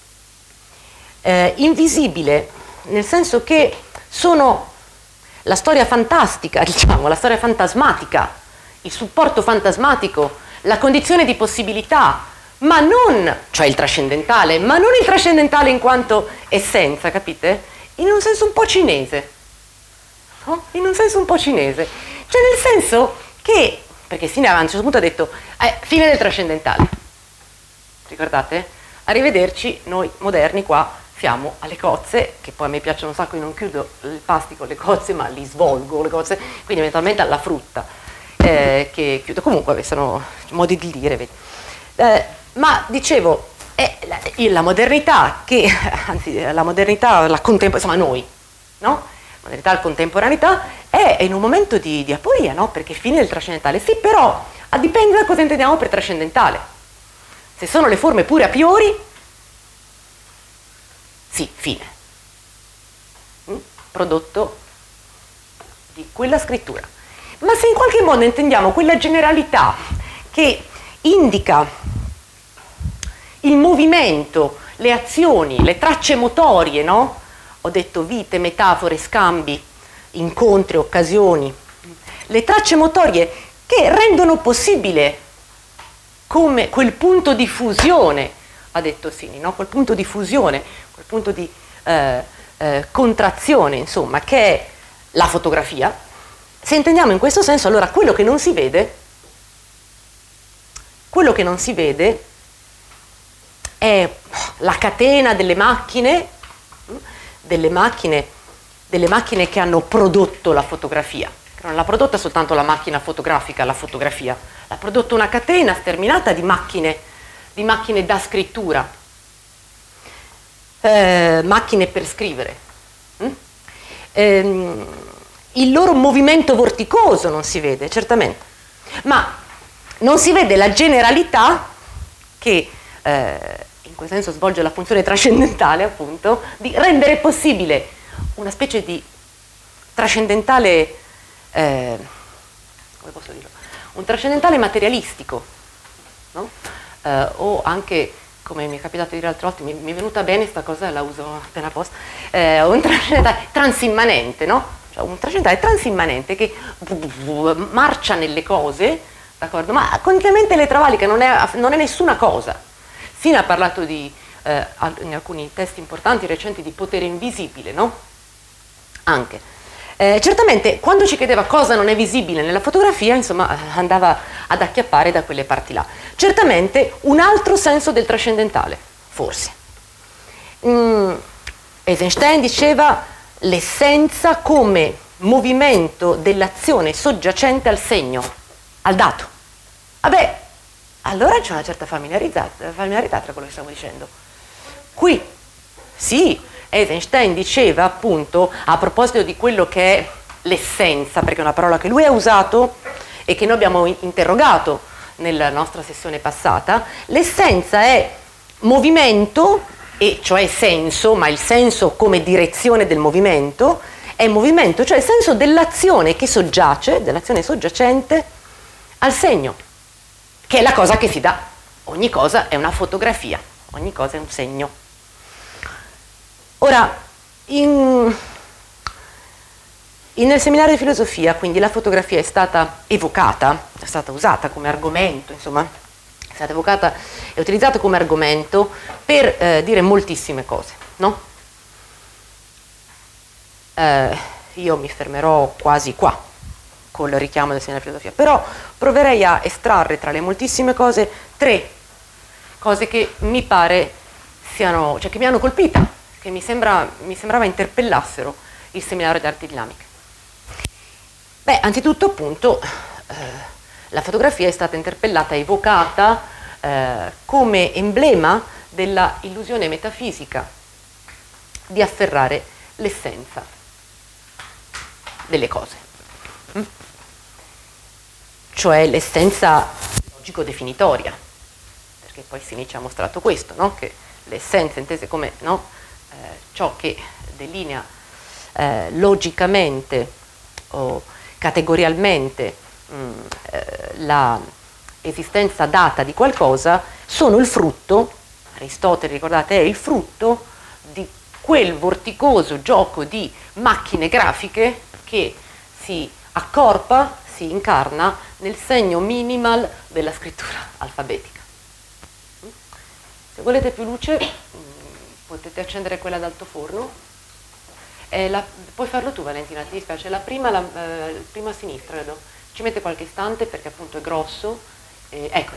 Invisibile nel senso che sono la storia fantastica, diciamo, la storia fantasmatica, il supporto fantasmatico, la condizione di possibilità, ma non, cioè il trascendentale, ma non il trascendentale in quanto essenza, capite? In un senso un po' cinese. no? In un senso un po' cinese, cioè nel senso che, perché Sini a un certo punto ha detto, fine del trascendentale, ricordate? Arrivederci, noi moderni qua siamo alle cozze, che poi a me piacciono un sacco, io non chiudo il pasti con le cozze, ma li svolgo le cozze, quindi eventualmente alla frutta, che chiudo, comunque sono modi di dire, vedi. Ma dicevo, la modernità anzi la modernità, insomma noi, no? La modernità, la contemporaneità è in un momento di aporia, no? Perché fine del trascendentale, sì, però dipende da cosa intendiamo per trascendentale. Se sono le forme pure a priori, sì, fine. Prodotto di quella scrittura. Ma se in qualche modo intendiamo quella generalità che indica il movimento, le azioni, le tracce motorie, no? Ho detto vite, metafore, scambi, incontri, occasioni, le tracce motorie che rendono possibile come quel punto di fusione, ha detto Sini, no? Quel punto di fusione, quel punto di contrazione, insomma, che è la fotografia. Se intendiamo in questo senso, allora quello che non si vede è la catena delle macchine che hanno prodotto la fotografia. Non l'ha prodotta soltanto la macchina fotografica, la fotografia, l'ha prodotto una catena sterminata di macchine da scrittura, macchine per scrivere. Il loro movimento vorticoso non si vede, certamente, ma non si vede la generalità che in questo senso svolge la funzione trascendentale, appunto, di rendere possibile una specie di trascendentale, come posso dirlo? Un trascendentale materialistico, no? O anche, come mi è capitato di dire altre volte, mi è venuta bene questa cosa, la uso appena apposta, un trascendentale transimmanente, no? Cioè un trascendentale transimmanente che marcia nelle cose, d'accordo? Ma continuamente le travalica, non è nessuna cosa. Sini ha parlato in alcuni testi importanti recenti di potere invisibile, no? Anche. Certamente quando ci chiedeva cosa non è visibile nella fotografia, insomma, andava ad acchiappare da quelle parti là. Certamente un altro senso del trascendentale, forse. Eisenstein diceva l'essenza come movimento dell'azione soggiacente al segno, al dato. Vabbè, allora c'è una certa familiarità tra quello che stiamo dicendo. Qui, sì, Eisenstein diceva appunto, a proposito di quello che è l'essenza, perché è una parola che lui ha usato e che noi abbiamo interrogato nella nostra sessione passata, l'essenza è movimento, e cioè senso, ma il senso come direzione del movimento, è movimento, cioè il senso dell'azione che soggiace, dell'azione soggiacente al segno, che è la cosa che si dà. Ogni cosa è una fotografia, ogni cosa è un segno. Ora, nel seminario di filosofia, quindi la fotografia è stata evocata, è stata usata come argomento, insomma, è stata evocata e utilizzata come argomento per dire moltissime cose, no? Io mi fermerò quasi qua col richiamo del seminario di filosofia, però proverei a estrarre tra le moltissime cose 3 cose che mi pare siano, cioè che mi hanno colpita, che mi sembrava interpellassero il seminario di arti dinamiche. Beh, anzitutto appunto la fotografia è stata interpellata, evocata come emblema della illusione metafisica di afferrare l'essenza delle cose, cioè l'essenza logico-definitoria, perché poi Sini ci ha mostrato questo, no? Che l'essenza intese come, no? Ciò che delinea logicamente o categorialmente la esistenza data di qualcosa, sono il frutto, Aristotele, ricordate, è il frutto di quel vorticoso gioco di macchine grafiche che si accorpa, si incarna nel segno minimal della scrittura alfabetica. Se volete più luce potete accendere quella d'altoforno. puoi farlo tu Valentina, ti dispiace, la prima a sinistra, vedo. Ci mette qualche istante perché appunto è grosso, eccolo.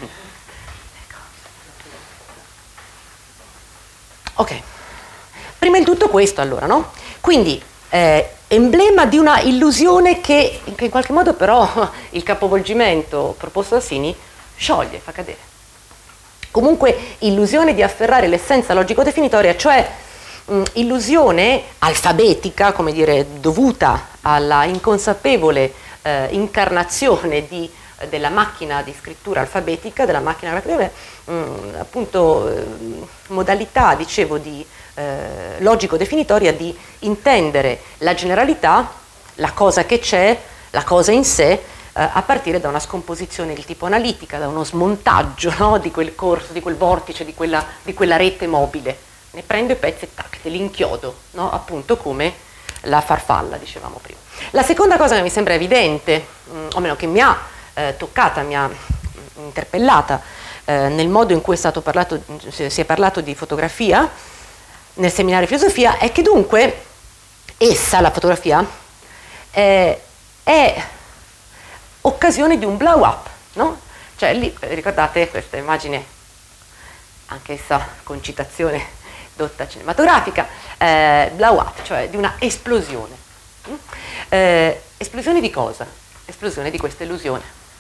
Ok, prima di tutto questo allora, no? Quindi emblema di una illusione che in qualche modo però il capovolgimento proposto da Sini scioglie, fa cadere. Comunque illusione di afferrare l'essenza logico-definitoria, cioè illusione alfabetica, come dire, dovuta alla inconsapevole incarnazione della macchina di scrittura alfabetica, della macchina grafica, appunto modalità, dicevo, di logico-definitoria di intendere la generalità, la cosa che c'è, la cosa in sé, a partire da una scomposizione di tipo analitica, da uno smontaggio, no, di quel corso, di quel vortice, di quella rete mobile. Ne prendo i pezzi e tac, te li inchiodo, no? Appunto come la farfalla, dicevamo prima. La seconda cosa che mi sembra evidente, o meno che mi ha toccata, mi ha interpellata nel modo in cui si è parlato di fotografia nel seminario di filosofia, è che dunque essa, la fotografia, è occasione di un blow up, no? Cioè lì, ricordate questa immagine, anch'essa con citazione dotta cinematografica, blow up, cioè di una esplosione. Esplosione di cosa? Esplosione di questa illusione.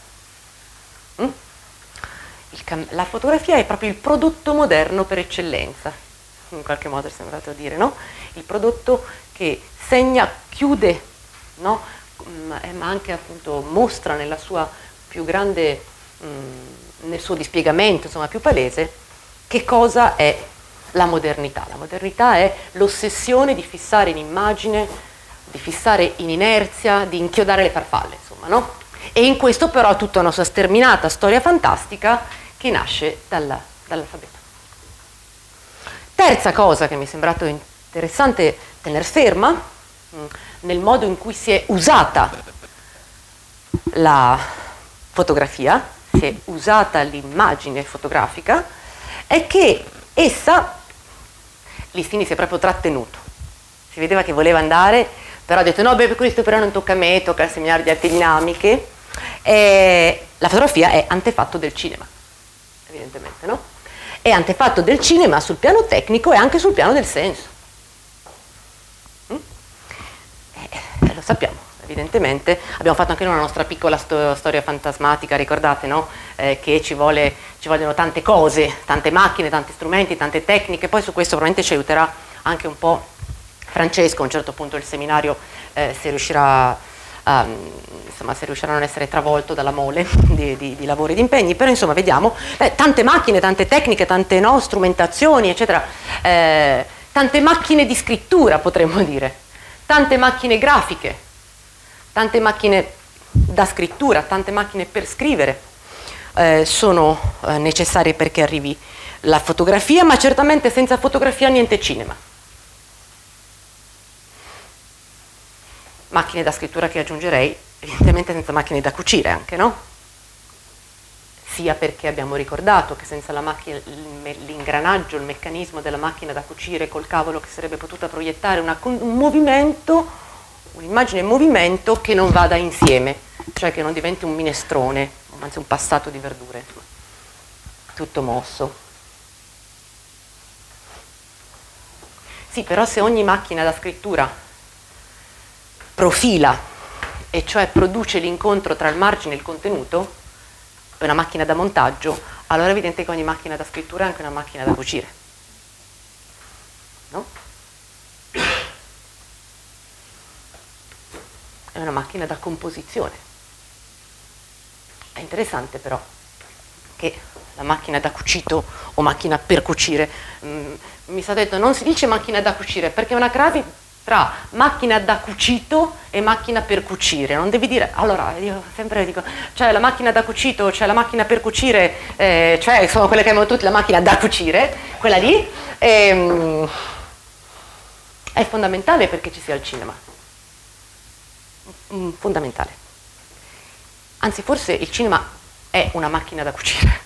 La fotografia è proprio il prodotto moderno per eccellenza, in qualche modo è sembrato dire, no? Il prodotto che segna, chiude, no? Ma anche appunto mostra nella sua più grande, nel suo dispiegamento, insomma, più palese, che cosa è la modernità. La modernità è l'ossessione di fissare in immagine, di fissare in inerzia, di inchiodare le farfalle, insomma, no? E in questo però tutta una sua sterminata storia fantastica che nasce dall'alfabeto. Terza cosa che mi è sembrato interessante tener ferma, nel modo in cui si è usata la fotografia, si è usata l'immagine fotografica, è che essa, Listini si è proprio trattenuto, si vedeva che voleva andare, però ha detto no, beh, questo però non tocca a me, tocca al seminario di arti dinamiche, e la fotografia è antefatto del cinema, evidentemente, no? È antefatto del cinema sul piano tecnico e anche sul piano del senso. Lo sappiamo, evidentemente. Abbiamo fatto anche noi una nostra piccola storia fantasmatica, ricordate, no? Che ci vogliono tante cose, tante macchine, tanti strumenti, tante tecniche. Poi su questo probabilmente ci aiuterà anche un po' Francesco, a un certo punto il seminario, se riuscirà se riuscirà a non essere travolto dalla mole di lavori e di impegni, però insomma vediamo, tante macchine, tante tecniche, tante strumentazioni, eccetera, tante macchine di scrittura, potremmo dire, tante macchine grafiche, tante macchine da scrittura, tante macchine per scrivere sono necessarie perché arrivi la fotografia, ma certamente senza fotografia niente cinema. Macchine da scrittura che aggiungerei, evidentemente senza macchine da cucire anche, no? Sia perché abbiamo ricordato che senza la macchina, l'ingranaggio, il meccanismo della macchina da cucire col cavolo che sarebbe potuta proiettare un movimento, un'immagine in movimento che non vada insieme, cioè che non diventi un minestrone, anzi un passato di verdure, tutto mosso. Sì, però se ogni macchina da scrittura profila, e cioè produce l'incontro tra il margine e il contenuto, è una macchina da montaggio, allora è evidente che ogni macchina da scrittura è anche una macchina da cucire. No? È una macchina da composizione. È interessante però che la macchina da cucito o macchina per cucire, mi sta detto non si dice macchina da cucire perché è una crasi tra macchina da cucito e macchina per cucire, non devi dire, allora io sempre dico, c'è la macchina da cucito, c'è la macchina per cucire, cioè sono quelle che abbiamo tutti, la macchina da cucire, quella lì, è fondamentale perché ci sia il cinema, fondamentale, anzi forse il cinema è una macchina da cucire,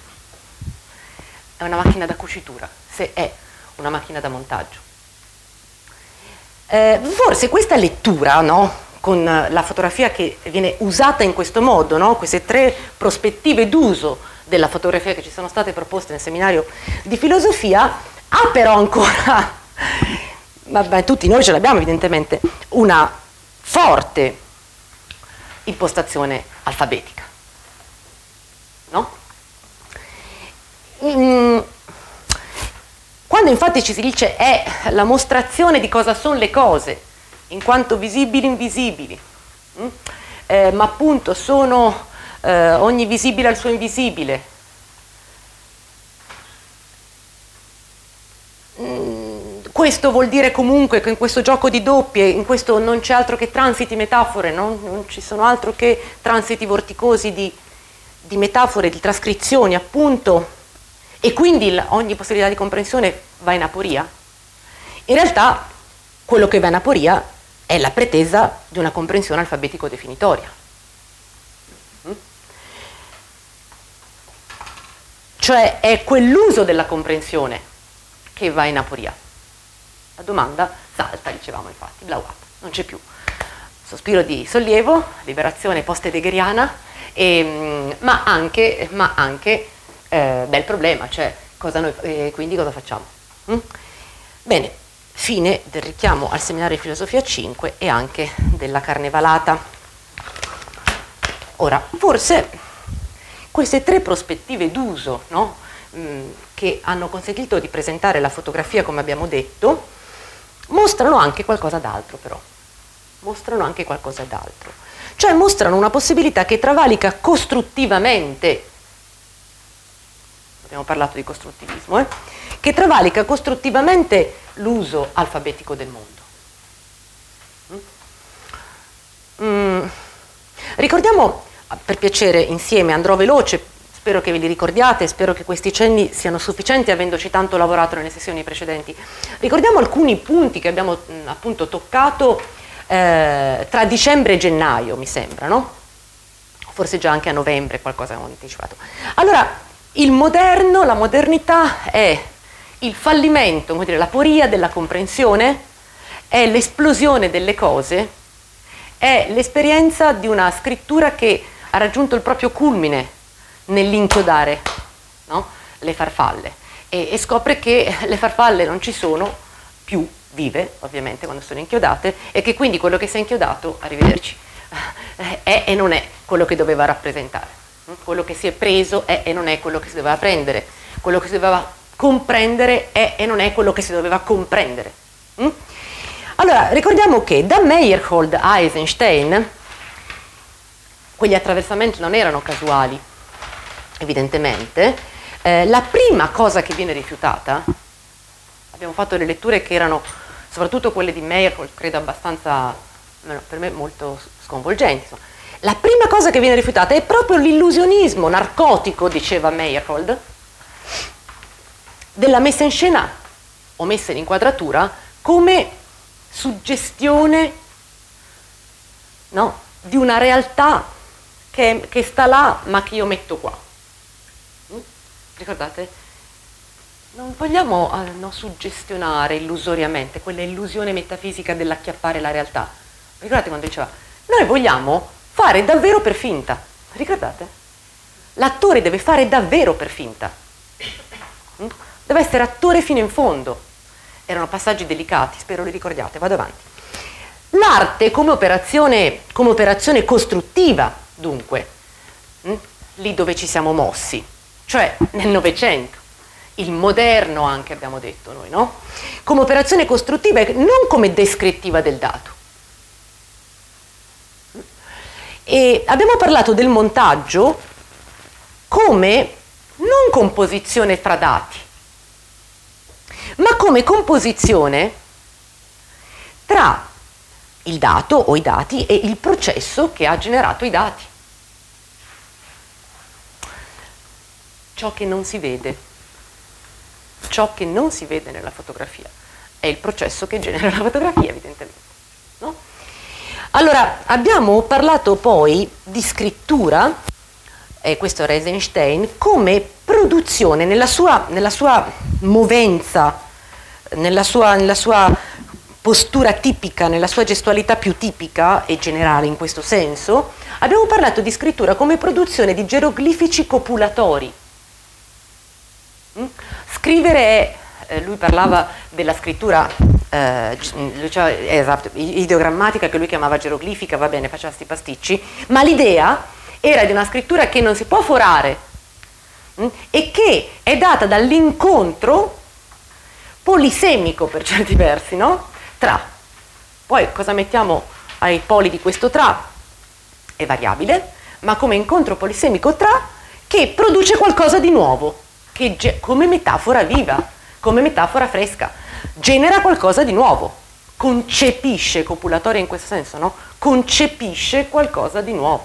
è una macchina da cucitura, se è una macchina da montaggio. Forse questa lettura, no, con la fotografia che viene usata in questo modo, no, queste tre prospettive d'uso della fotografia che ci sono state proposte nel seminario di filosofia, ha però ancora, vabbè, tutti noi ce l'abbiamo evidentemente, una forte impostazione alfabetica, no? Quando infatti ci si dice è la mostrazione di cosa sono le cose, in quanto visibili e invisibili, ma appunto sono ogni visibile al suo invisibile. Questo vuol dire comunque che in questo gioco di doppie, in questo non c'è altro che transiti metafore, no? Non ci sono altro che transiti vorticosi di metafore, di trascrizioni appunto, e quindi ogni possibilità di comprensione va in aporia. In realtà quello che va in aporia è la pretesa di una comprensione alfabetico-definitoria. Cioè è quell'uso della comprensione che va in aporia. La domanda salta, dicevamo infatti, blauata, non c'è più. Sospiro di sollievo, liberazione post-heideggeriana, ma anche bel problema, cioè quindi cosa facciamo? Bene, fine del richiamo al seminario di filosofia 5 e anche della carnevalata. Ora, forse queste tre prospettive d'uso, no, che hanno consentito di presentare la fotografia come abbiamo detto, mostrano anche qualcosa d'altro però. Mostrano anche qualcosa d'altro. Cioè mostrano una possibilità che travalica costruttivamente, abbiamo parlato di costruttivismo, che travalica costruttivamente l'uso alfabetico del mondo. Ricordiamo, per piacere, insieme, andrò veloce, spero che ve li ricordiate, spero che questi cenni siano sufficienti avendoci tanto lavorato nelle sessioni precedenti. Ricordiamo alcuni punti che abbiamo appunto toccato tra dicembre e gennaio, mi sembra, no? Forse già anche a novembre qualcosa abbiamo anticipato. Allora, il moderno, la modernità è il fallimento, come dire, l'aporia della comprensione, è l'esplosione delle cose, è l'esperienza di una scrittura che ha raggiunto il proprio culmine nell'inchiodare, no, le farfalle e scopre che le farfalle non ci sono più vive, ovviamente, quando sono inchiodate, e che quindi quello che si è inchiodato, arrivederci, è e non è quello che doveva rappresentare. Quello che si è preso è e non è quello che si doveva prendere, quello che si doveva comprendere è e non è quello che si doveva comprendere. Allora, ricordiamo che da Meyerhold a Eisenstein quegli attraversamenti non erano casuali, evidentemente. La prima cosa che viene rifiutata, abbiamo fatto le letture che erano, soprattutto quelle di Meyerhold, credo abbastanza, per me molto sconvolgenti, insomma. La prima cosa che viene rifiutata è proprio l'illusionismo narcotico, diceva Meyerhold, della messa in scena o messa in inquadratura come suggestione, no, di una realtà che sta là ma che io metto qua. Ricordate? Non vogliamo suggestionare illusoriamente quella illusione metafisica dell'acchiappare la realtà. Ricordate quando diceva noi vogliamo fare davvero per finta, ricordate? L'attore deve fare davvero per finta, deve essere attore fino in fondo. Erano passaggi delicati, spero li ricordiate, vado avanti. L'arte come operazione costruttiva, dunque, lì dove ci siamo mossi, cioè nel Novecento, il moderno anche abbiamo detto noi, no? Come operazione costruttiva e non come descrittiva del dato. E abbiamo parlato del montaggio come non composizione fra dati, ma come composizione tra il dato o i dati e il processo che ha generato i dati. Ciò che non si vede nella fotografia è il processo che genera la fotografia, evidentemente, no? Allora, abbiamo parlato poi di scrittura, e questo era Eisenstein, come produzione nella sua movenza, nella sua postura tipica, nella sua gestualità più tipica e generale in questo senso, abbiamo parlato di scrittura come produzione di geroglifici copulatori. Scrivere è, lui parlava della scrittura esatto, ideogrammatica, che lui chiamava geroglifica, va bene, faceva sti pasticci, ma l'idea era di una scrittura che non si può forare e che è data dall'incontro polisemico per certi versi, no? Tra. Poi cosa mettiamo ai poli di questo tra? È variabile, ma come incontro polisemico tra che produce qualcosa di nuovo, che come metafora viva, come metafora fresca, genera qualcosa di nuovo, concepisce, copulatoria in questo senso, no? Concepisce qualcosa di nuovo.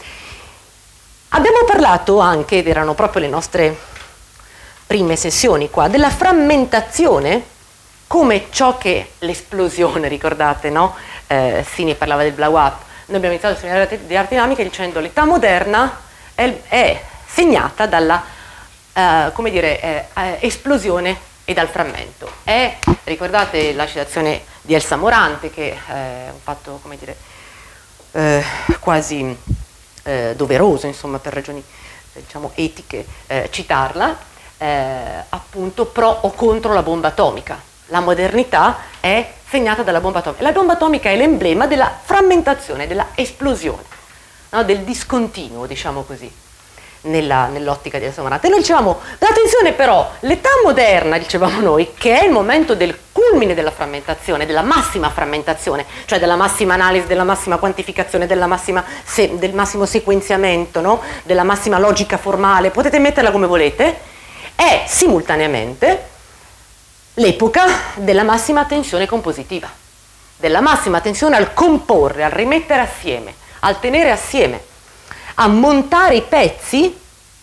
Abbiamo parlato anche, ed erano proprio le nostre prime sessioni qua, della frammentazione come ciò che l'esplosione, ricordate, no? Sini parlava del blow up. Noi abbiamo iniziato a studiare di arte dinamica dicendo l'età moderna è segnata dalla come dire, esplosione e dal frammento. Ricordate la citazione di Elsa Morante, che è un fatto, come dire, quasi doveroso, insomma, per ragioni diciamo etiche, citarla, appunto pro o contro la bomba atomica. La modernità è segnata dalla bomba atomica. La bomba atomica è l'emblema della frammentazione, della esplosione, no? Del discontinuo, diciamo così, nell'ottica di Elsa Morante. E noi dicevamo, attenzione però, l'età moderna, dicevamo noi, che è il momento del culmine della frammentazione, della massima frammentazione, cioè della massima analisi, della massima quantificazione, del massimo sequenziamento, no? Della massima logica formale, potete metterla come volete, è simultaneamente l'epoca della massima tensione compositiva, della massima tensione al comporre, al rimettere assieme, al tenere assieme, a montare i pezzi,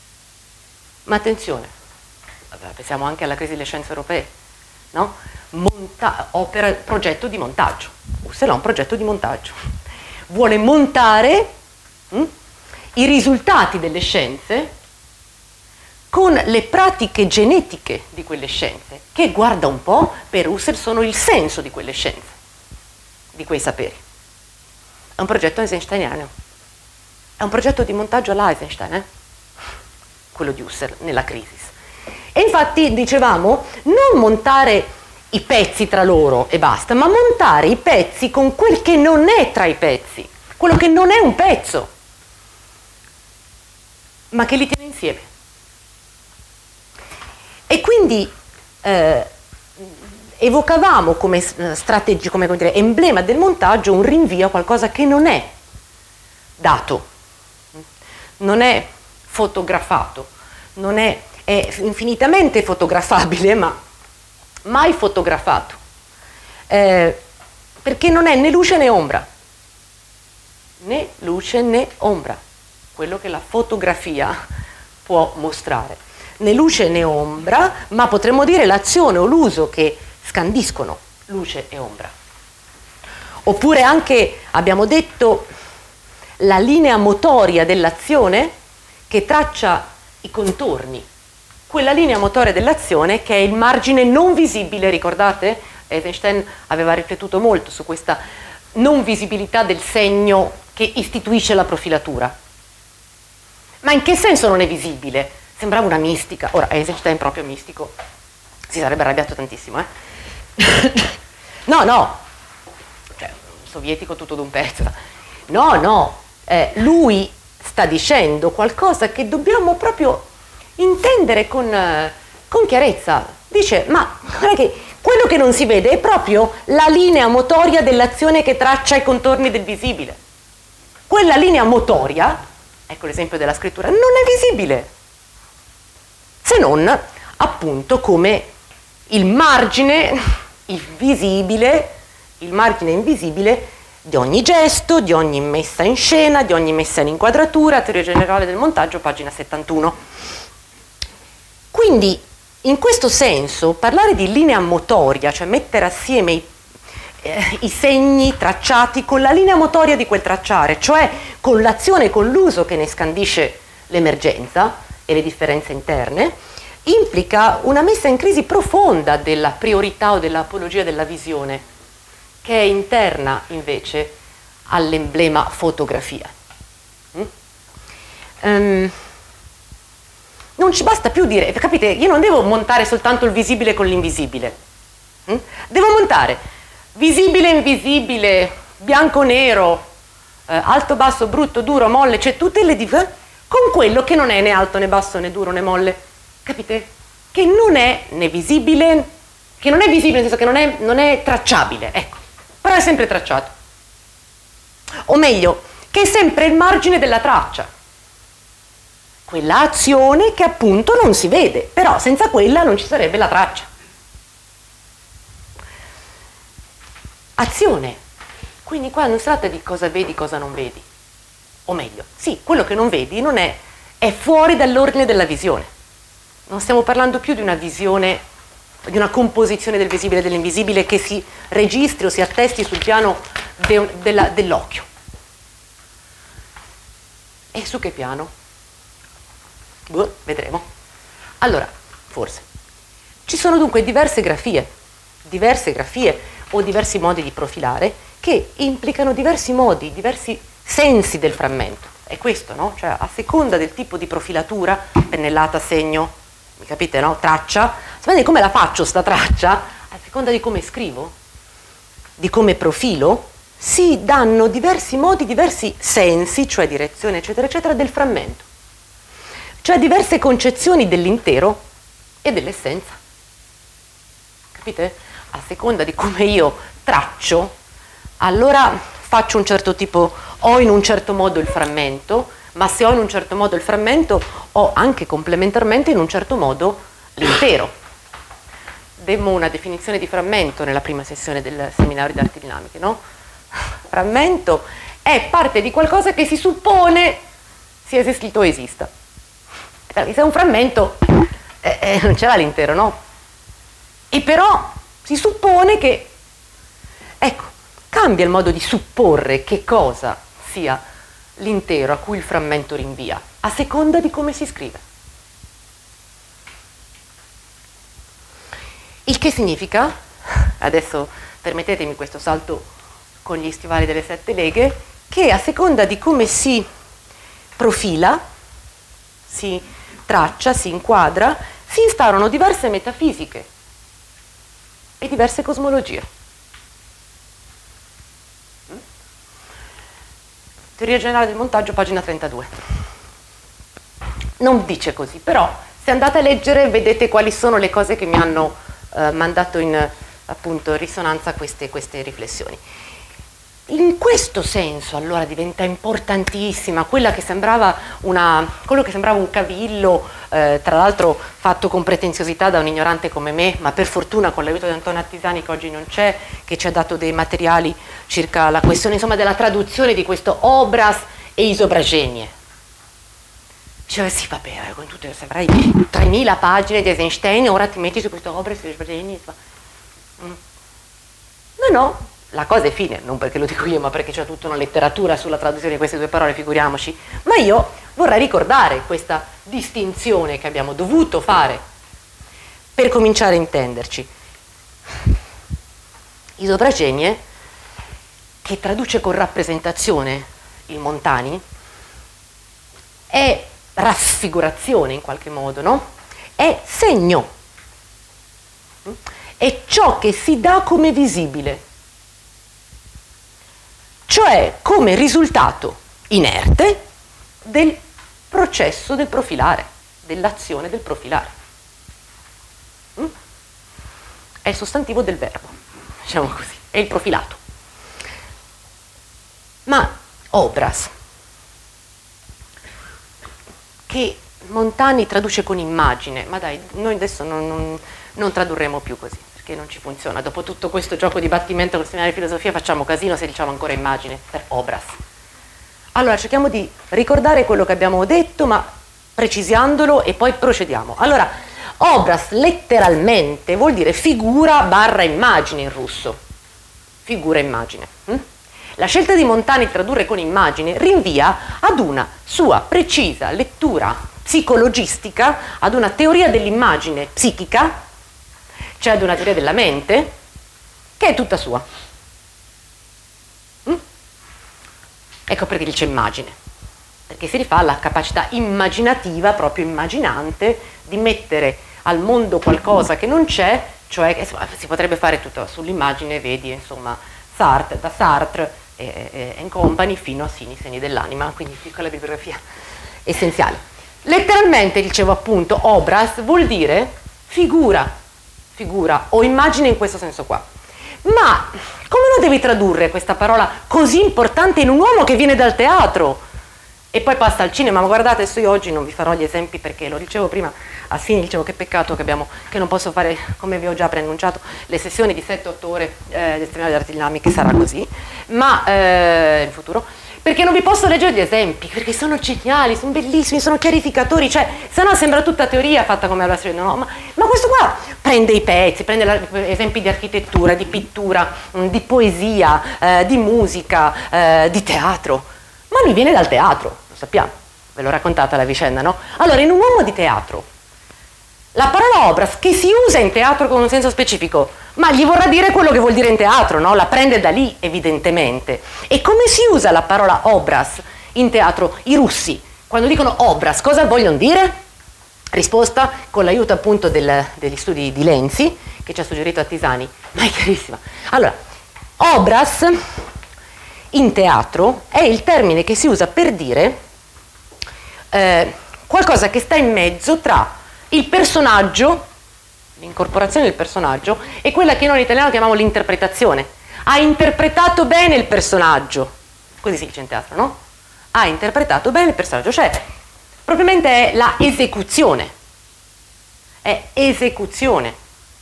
ma attenzione, pensiamo anche alla crisi delle scienze europee, no? Progetto di montaggio. Husserl ha un progetto di montaggio, vuole montare i risultati delle scienze con le pratiche genetiche di quelle scienze, che guarda un po', per Husserl sono il senso di quelle scienze, di quei saperi. È un progetto eisensteiniano, è un progetto di montaggio alla Eisenstein, quello di Husserl nella Crisis. E infatti dicevamo, non montare i pezzi tra loro e basta, ma montare i pezzi con quel che non è tra i pezzi, quello che non è un pezzo, ma che li tiene insieme. E quindi evocavamo come strategia, come dire, emblema del montaggio un rinvio a qualcosa che non è dato, non è fotografato, è infinitamente fotografabile, ma mai fotografato, perché non è né luce né ombra, quello che la fotografia può mostrare. Né luce né ombra, ma potremmo dire l'azione o l'uso che scandiscono luce e ombra. Oppure anche, abbiamo detto, la linea motoria dell'azione che traccia i contorni. Quella linea motoria dell'azione che è il margine non visibile, ricordate? Eisenstein aveva riflettuto molto su questa non visibilità del segno che istituisce la profilatura. Ma in che senso non è visibile? Sembrava una mistica. Ora, Eisenstein proprio mistico, si sarebbe arrabbiato tantissimo, No, cioè, sovietico tutto d'un pezzo. No, lui sta dicendo qualcosa che dobbiamo proprio intendere con chiarezza. Dice, ma guarda che quello che non si vede è proprio la linea motoria dell'azione che traccia i contorni del visibile. Quella linea motoria, ecco l'esempio della scrittura, non è visibile, se non appunto come il margine, il margine invisibile di ogni gesto, di ogni messa in scena, di ogni messa in inquadratura, teoria generale del montaggio, pagina 71. Quindi, in questo senso, parlare di linea motoria, cioè mettere assieme i segni tracciati con la linea motoria di quel tracciare, cioè con l'azione e con l'uso che ne scandisce l'emergenza e le differenze interne, implica una messa in crisi profonda della priorità o dell'apologia della visione che è interna invece all'emblema fotografia. Non ci basta più dire, capite, io non devo montare soltanto il visibile con l'invisibile, devo montare visibile, invisibile, bianco, nero, alto, basso, brutto, duro, molle, cioè tutte le con quello che non è né alto né basso né duro né molle, capite? Che non è né visibile, che non è visibile nel senso che non è tracciabile, ecco, però è sempre tracciato. O meglio, che è sempre il margine della traccia. Quella azione che appunto non si vede, però senza quella non ci sarebbe la traccia. Azione. Quindi qua non si tratta di cosa vedi, cosa non vedi. O meglio, sì, quello che non vedi non è fuori dall'ordine della visione. Non stiamo parlando più di una visione, di una composizione del visibile e dell'invisibile che si registri o si attesti sul piano dell'occhio. E su che piano? Vedremo. Allora, forse. Ci sono dunque diverse grafie o diversi modi di profilare che implicano diversi modi, diversi sensi del frammento. È questo, no? Cioè, a seconda del tipo di profilatura, pennellata, segno, mi capite, no? Traccia, sapete come la faccio sta traccia? A seconda di come scrivo, di come profilo, si danno diversi modi, diversi sensi, cioè direzione, eccetera, eccetera, del frammento. Cioè diverse concezioni dell'intero e dell'essenza. Capite? A seconda di come io traccio, allora faccio un certo tipo, ho in un certo modo il frammento, ma se ho in un certo modo il frammento, ho anche complementarmente in un certo modo l'intero. Demmo una definizione di frammento nella prima sessione del seminario di arti dinamiche, no? Frammento è parte di qualcosa che si suppone sia esistito o esista. Se è un frammento non ce l'ha l'intero, no? E però si suppone che, ecco, cambia il modo di supporre che cosa sia l'intero a cui il frammento rinvia, a seconda di come si scrive. Il che significa, adesso permettetemi questo salto con gli stivali delle 7 leghe, che a seconda di come si profila, si traccia, si inquadra, si instaurano diverse metafisiche e diverse cosmologie. Teoria generale del montaggio, pagina 32. Non dice così, però se andate a leggere vedete quali sono le cose che mi hanno mandato in appunto risonanza queste riflessioni. In questo senso allora diventa importantissima quello che sembrava un cavillo, tra l'altro fatto con pretenziosità da un ignorante come me, ma per fortuna con l'aiuto di Antonio Attisani che oggi non c'è, che ci ha dato dei materiali circa la questione insomma della traduzione di questo obras e isobragenie. Diceva sì vabbè, con tutte, se avrai 3000 pagine di Eisenstein, ora ti metti su questo obras e isobragenie. No. La cosa è fine, non perché lo dico io, ma perché c'è tutta una letteratura sulla traduzione di queste due parole, figuriamoci. Ma io vorrei ricordare questa distinzione che abbiamo dovuto fare per cominciare a intenderci. Isobragenie, che traduce con rappresentazione il Montani, è raffigurazione in qualche modo, no? È segno. È ciò che si dà come visibile. Cioè come risultato inerte del processo del profilare, dell'azione del profilare. È il sostantivo del verbo, diciamo così, è il profilato. Ma obras, che Montani traduce con immagine, ma dai, noi adesso non tradurremo più così, perché non ci funziona. Dopo tutto questo gioco di battimento col seminario di filosofia facciamo casino se diciamo ancora immagine per obras. Allora cerchiamo di ricordare quello che abbiamo detto, ma precisiandolo e poi procediamo. Allora, obras letteralmente vuol dire figura barra immagine in russo. Figura immagine. La scelta di Montani di tradurre con immagine rinvia ad una sua precisa lettura psicologistica, ad una teoria dell'immagine psichica, cioè ad una teoria della mente, che è tutta sua. Ecco perché dice immagine, perché si rifà alla capacità immaginativa, proprio immaginante, di mettere al mondo qualcosa che non c'è, cioè che si potrebbe fare tutto sull'immagine, vedi insomma Sartre, da Sartre and Company fino a Sini, segni dell'anima, quindi piccola bibliografia essenziale. Letteralmente, dicevo appunto, obras vuol dire figura o immagine in questo senso qua. Ma come lo devi tradurre questa parola così importante in un uomo che viene dal teatro e poi passa al cinema? Ma guardate, adesso io oggi non vi farò gli esempi perché lo dicevo prima a Sini, dicevo che peccato che non posso fare, come vi ho già preannunciato, le sessioni di 7-8 ore del seminario di arti dinamiche, sarà così, ma in futuro, perché non vi posso leggere gli esempi, perché sono geniali, sono bellissimi, sono chiarificatori, cioè, se no sembra tutta teoria fatta come alla serie, no, ma questo qua prende i pezzi, prende esempi di architettura, di pittura, di poesia, di musica, di teatro, ma lui viene dal teatro, lo sappiamo, ve l'ho raccontata la vicenda, no? Allora, in un uomo di teatro, la parola obras, che si usa in teatro con un senso specifico, ma gli vorrà dire quello che vuol dire in teatro, no? La prende da lì, evidentemente. E come si usa la parola obras in teatro? I russi, quando dicono obras, cosa vogliono dire? Risposta, con l'aiuto appunto degli studi di Lenzi, che ci ha suggerito a Tisani, ma è chiarissima. Allora, obras in teatro è il termine che si usa per dire qualcosa che sta in mezzo tra il personaggio, l'incorporazione del personaggio, e quella che noi in italiano chiamiamo l'interpretazione. Ha interpretato bene il personaggio, così si dice in teatro, no? Ha interpretato bene il personaggio, cioè propriamente è la esecuzione, è esecuzione.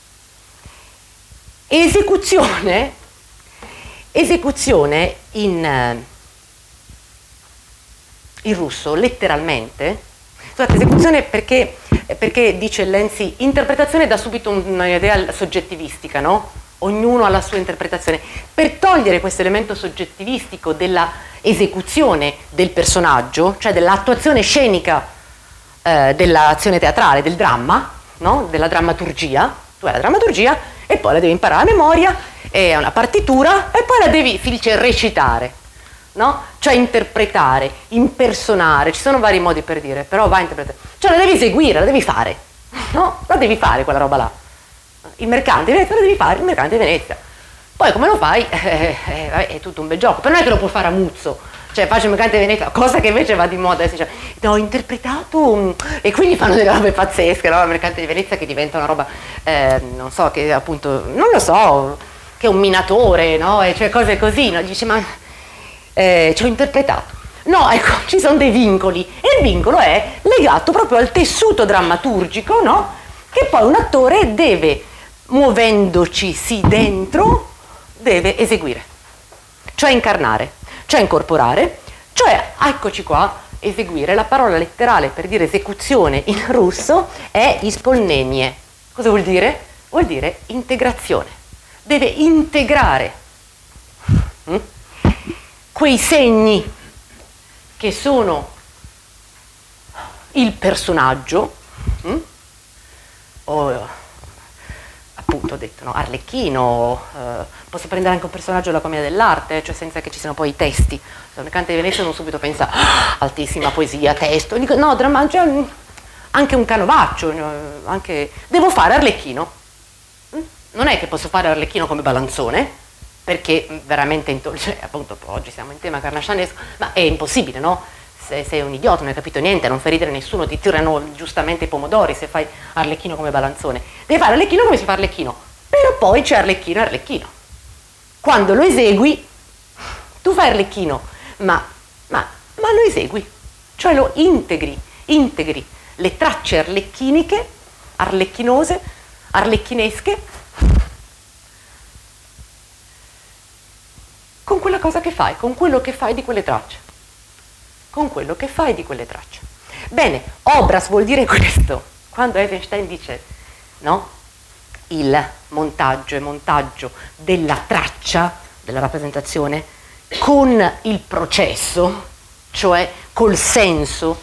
Esecuzione in russo, letteralmente, scusate, esecuzione perché dice Lenzi, interpretazione dà subito un'idea soggettivistica, no? Ognuno ha la sua interpretazione. Per togliere questo elemento soggettivistico della esecuzione del personaggio, cioè dell'attuazione scenica dell'azione teatrale, del dramma, no? Della drammaturgia, tu hai la drammaturgia e poi la devi imparare a memoria, è una partitura e poi la devi, si dice, recitare. No? Cioè interpretare, impersonare, ci sono vari modi per dire, però va a interpretare, cioè la devi eseguire, la devi fare, no? La devi fare quella roba là. Il mercante di Venezia la devi fare, il mercante di Venezia. Poi come lo fai? Vabbè, è tutto un bel gioco, però non è che lo puoi fare a muzzo, cioè faccio il mercante di Venezia, cosa che invece va di moda, cioè, ho interpretato, e quindi fanno delle robe pazzesche, no? Il mercante di Venezia che diventa una roba, non so, che appunto, non lo so, che è un minatore, no? E cioè cose così, no? Dici, ma ci ho interpretato. No, ecco, ci sono dei vincoli e il vincolo è legato proprio al tessuto drammaturgico, no? Che poi un attore deve, muovendoci sì dentro, deve eseguire, cioè incarnare, cioè incorporare, cioè, eccoci qua, eseguire. La parola letterale per dire esecuzione in russo è ispolnenie. Cosa vuol dire? Vuol dire integrazione. Deve integrare quei segni che sono il personaggio, o appunto ho detto, no? Arlecchino, posso prendere anche un personaggio della commedia dell'arte, cioè senza che ci siano poi i testi. Se un cante di Venezia non subito pensa altissima poesia, testo, dico, no, cioè, anche un canovaccio, anche, devo fare Arlecchino. Non è che posso fare Arlecchino come Balanzone, perché veramente, cioè, appunto oggi siamo in tema carnascianesco, ma è impossibile, no? Se sei un idiota, non hai capito niente, non fai ridere nessuno, ti tirano giustamente i pomodori se fai Arlecchino come Balanzone. Devi fare Arlecchino come si fa Arlecchino, però poi c'è Arlecchino e Arlecchino. Quando lo esegui, tu fai Arlecchino, ma lo esegui, cioè lo integri le tracce arlecchiniche, arlecchinose, arlecchinesche, con quella cosa che fai, con quello che fai di quelle tracce. Con quello che fai di quelle tracce. Bene, obras vuol dire questo. Quando Eisenstein dice, no? Il montaggio è montaggio della traccia, della rappresentazione, con il processo, cioè col senso,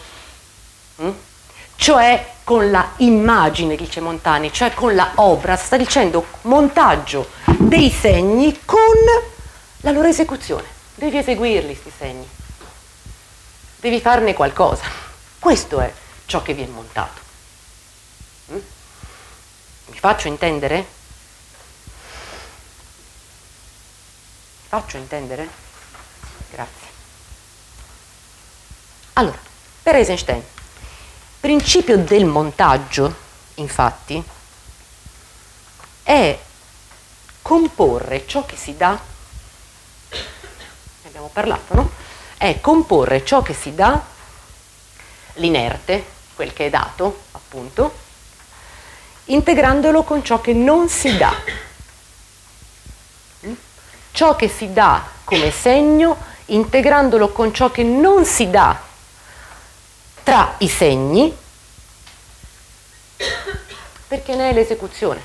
cioè con la immagine, dice Montani, cioè con la obras, sta dicendo montaggio dei segni con la loro esecuzione. Devi eseguirli sti segni. devi farne qualcosa. Questo è ciò che viene montato. Mi faccio intendere? Mi faccio intendere? Grazie. Allora, per Eisenstein, principio del montaggio, infatti, è comporre ciò che si dà, ne abbiamo parlato, no? È comporre ciò che si dà, l'inerte, quel che è dato, appunto, integrandolo con ciò che non si dà. Ciò che si dà come segno, integrandolo con ciò che non si dà tra i segni, perché ne è l'esecuzione.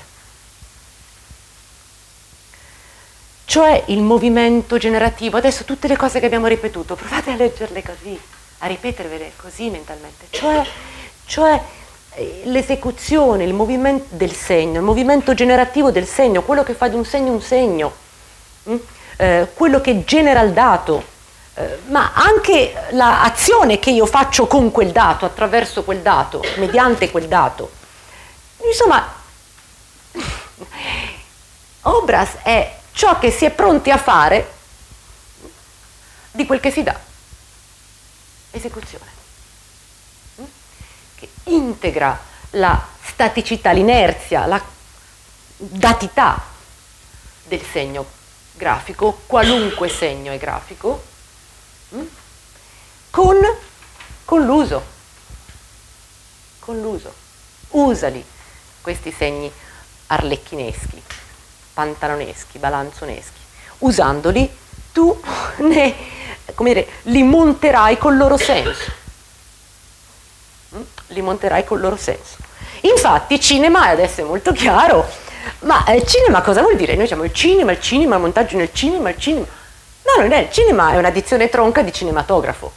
Cioè il movimento generativo. Adesso tutte le cose che abbiamo ripetuto, provate a leggerle così, a ripetervele così mentalmente. Cioè l'esecuzione, il movimento del segno, il movimento generativo del segno, quello che fa di un segno, quello che genera il dato, ma anche l'azione che io faccio con quel dato, attraverso quel dato, mediante quel dato. Insomma, obras è ciò che si è pronti a fare di quel che si dà. Esecuzione. Che integra la staticità, l'inerzia, la datità del segno grafico, qualunque segno è grafico, con l'uso. Usali questi segni arlecchineschi, pantaloneschi, balanzoneschi. Usandoli tu li monterai col loro senso. Infatti cinema, adesso è molto chiaro, ma cinema cosa vuol dire? Noi diciamo il cinema, il montaggio nel cinema, il cinema. No, non è, il cinema è una dizione tronca di cinematografo.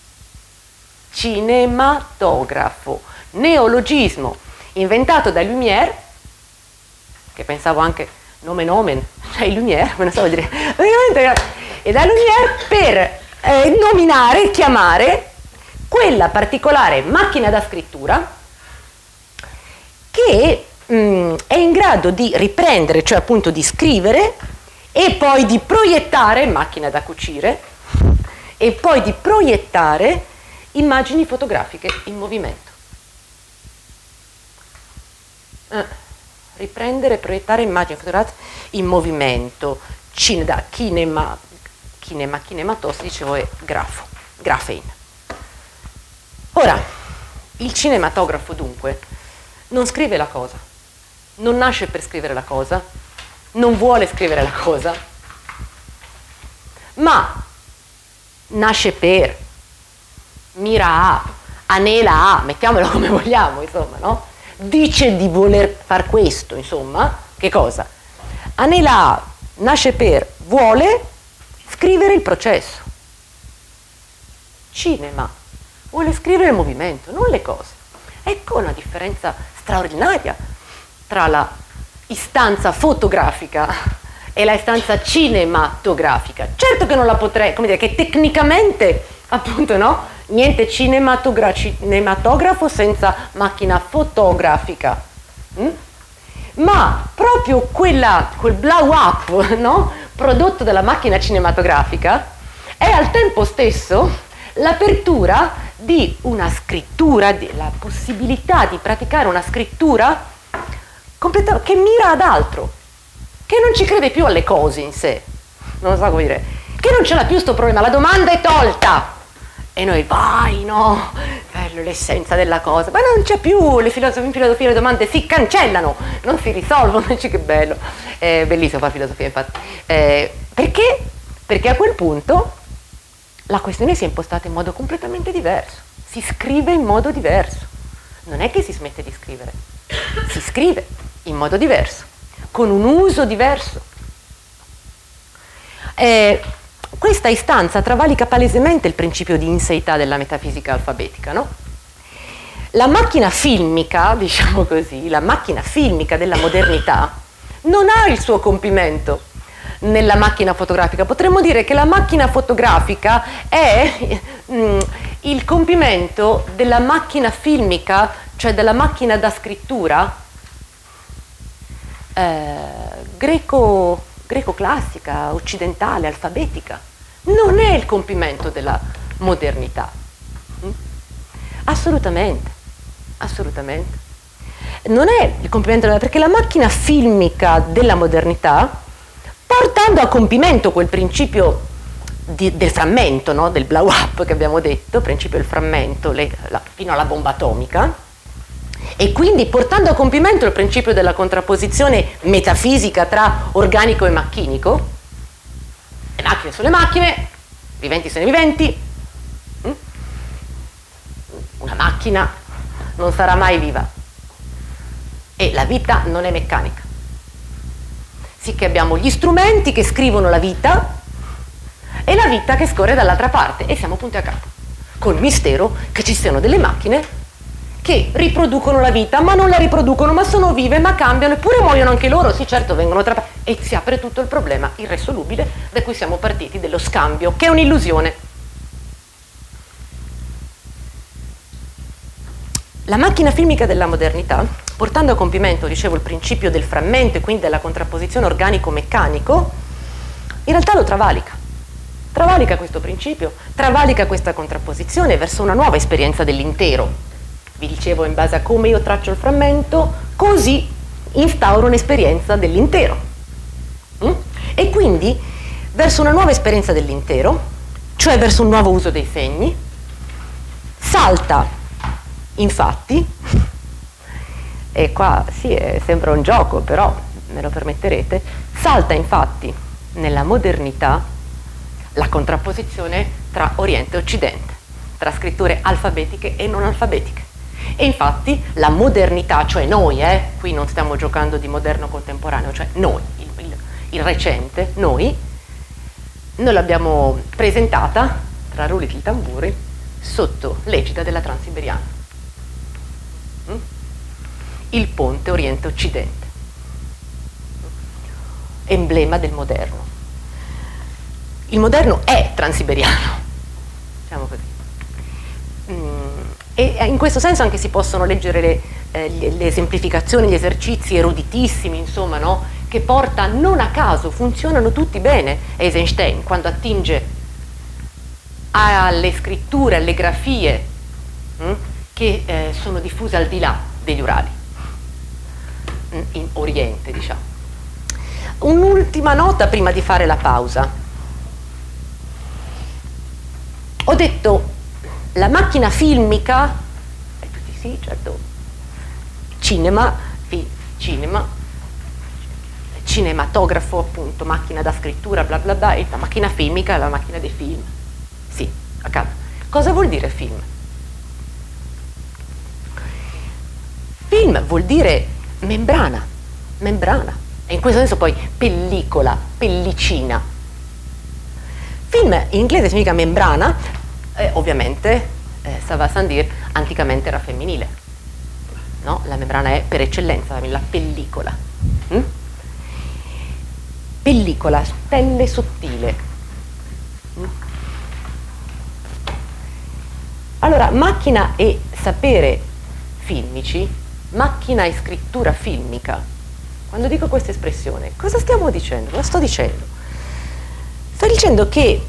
Cinematografo, neologismo, inventato da Lumière, che pensavo anche nomen, cioè Lumière, me ne stavo a dire, e da Lumière per nominare, chiamare quella particolare macchina da scrittura che è in grado di riprendere, cioè appunto di scrivere e poi di proiettare, macchina da cucire, e poi di proiettare immagini fotografiche in movimento. Riprendere, proiettare immagini fotografiche in movimento, kinematos, dicevo, è graphein. Ora, il cinematografo dunque non scrive la cosa, non nasce per scrivere la cosa, non vuole scrivere la cosa, ma nasce per, mira a, anela a, mettiamolo come vogliamo, insomma, no? Dice di voler far questo, insomma, che cosa? Anela a, nasce per, vuole scrivere il processo. Cinema vuole scrivere il movimento, non le cose. Ecco una differenza straordinaria tra la istanza fotografica e la istanza cinematografica. Certo che non la potrei, come dire, che tecnicamente, appunto, no? Niente cinematografo senza macchina fotografica. Ma proprio quel blow up, no? Prodotto dalla macchina cinematografica è al tempo stesso l'apertura di una scrittura, la possibilità di praticare una scrittura che mira ad altro, che non ci crede più alle cose in sé, non so come dire, che non ce l'ha più sto problema, la domanda è tolta e noi vai, no, bello l'essenza della cosa, ma non c'è più, in filosofia le domande si cancellano, non si risolvono, dici che bello, è bellissimo fare filosofia infatti, perché? Perché a quel punto la questione si è impostata in modo completamente diverso, si scrive in modo diverso, non è che si smette di scrivere, si scrive in modo diverso, con un uso diverso. Questa istanza travalica palesemente il principio di inseità della metafisica alfabetica, no? La macchina filmica, diciamo così, la macchina filmica della modernità non ha il suo compimento nella macchina fotografica. Potremmo dire che la macchina fotografica è il compimento della macchina filmica, cioè della macchina da scrittura greco-classica, occidentale, alfabetica. Non è il compimento della modernità. Assolutamente, assolutamente. Non è il compimento perché la macchina filmica della modernità, portando a compimento quel principio del frammento, no? Del blow up che abbiamo detto, principio del frammento fino alla bomba atomica, e quindi portando a compimento il principio della contrapposizione metafisica tra organico e macchinico. Le macchine sono le macchine, viventi sono i viventi. Una macchina non sarà mai viva e la vita non è meccanica. Sì che abbiamo gli strumenti che scrivono la vita e la vita che scorre dall'altra parte e siamo punti a capo, col mistero che ci siano delle macchine che riproducono la vita, ma non la riproducono, ma sono vive, ma cambiano, eppure muoiono anche loro, sì certo vengono e si apre tutto il problema irresolubile da cui siamo partiti, dello scambio, che è un'illusione. La macchina filmica della modernità, portando a compimento, dicevo, il principio del frammento e quindi della contrapposizione organico-meccanico, in realtà lo travalica. Travalica questo principio, travalica questa contrapposizione verso una nuova esperienza dell'intero. Vi dicevo, in base a come io traccio il frammento, così instauro un'esperienza dell'intero. E quindi verso una nuova esperienza dell'intero, cioè verso un nuovo uso dei segni, salta, infatti, e qua sì, sembra un gioco, però me lo permetterete, salta infatti nella modernità la contrapposizione tra Oriente e Occidente, tra scritture alfabetiche e non alfabetiche. E infatti la modernità, cioè noi, qui non stiamo giocando di moderno contemporaneo, cioè noi, il recente, noi l'abbiamo presentata, tra rulli di tamburi, sotto l'egida della Transiberiana. Il ponte Oriente-Occidente, emblema del moderno. Il moderno è transiberiano, diciamo così. E in questo senso anche si possono leggere le esemplificazioni, gli esercizi eruditissimi, insomma, no? Che porta, non a caso, funzionano tutti bene, Eisenstein, quando attinge alle scritture, alle grafie che sono diffuse al di là degli Urali, in Oriente, diciamo. Un'ultima nota prima di fare la pausa. Ho detto la macchina filmica, sì, certo, cinema, cinematografo, appunto, macchina da scrittura, bla bla bla, e la macchina filmica è la macchina dei film. Sì, a caso. Cosa vuol dire film? Film vuol dire membrana, e in questo senso poi pellicola, pellicina. Film in inglese significa membrana. Ovviamente, ça va sans dire, anticamente era femminile, no? La membrana è per eccellenza la pellicola. Pellicola, pelle sottile. Allora, macchina e sapere filmici, macchina e scrittura filmica. Quando dico questa espressione, cosa stiamo dicendo? Cosa sto dicendo? Sto dicendo che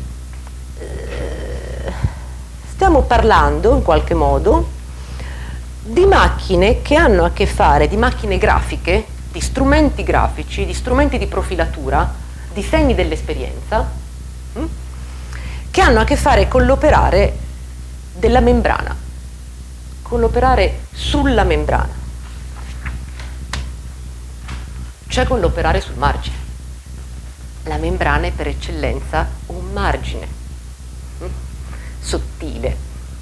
stiamo parlando, in qualche modo, di macchine che hanno a che fare, di macchine grafiche, di strumenti grafici, di strumenti di profilatura, di segni dell'esperienza, che hanno a che fare con l'operare della membrana, con l'operare sulla membrana, cioè con l'operare sul margine. La membrana è per eccellenza un margine sottile,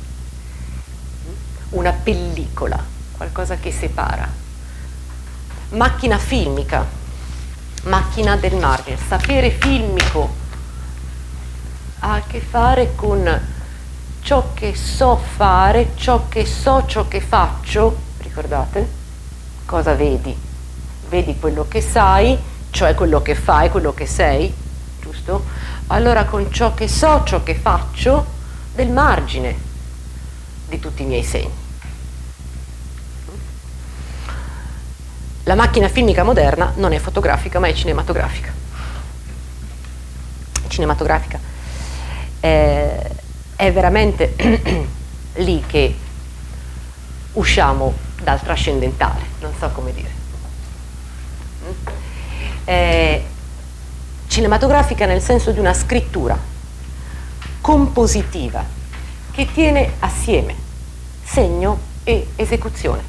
una pellicola, qualcosa che separa. Macchina filmica, macchina del margine, sapere filmico ha a che fare con ciò che so fare, ciò che so, ciò che faccio. Ricordate? Cosa vedi? Vedi quello che sai, cioè quello che fai, quello che sei, giusto? Allora con ciò che so, ciò che faccio, del margine, di tutti i miei segni. La macchina filmica moderna non è fotografica, ma è cinematografica. Cinematografica. È veramente lì che usciamo dal trascendentale, non so come dire. Cinematografica nel senso di una scrittura compositiva che tiene assieme segno e esecuzione.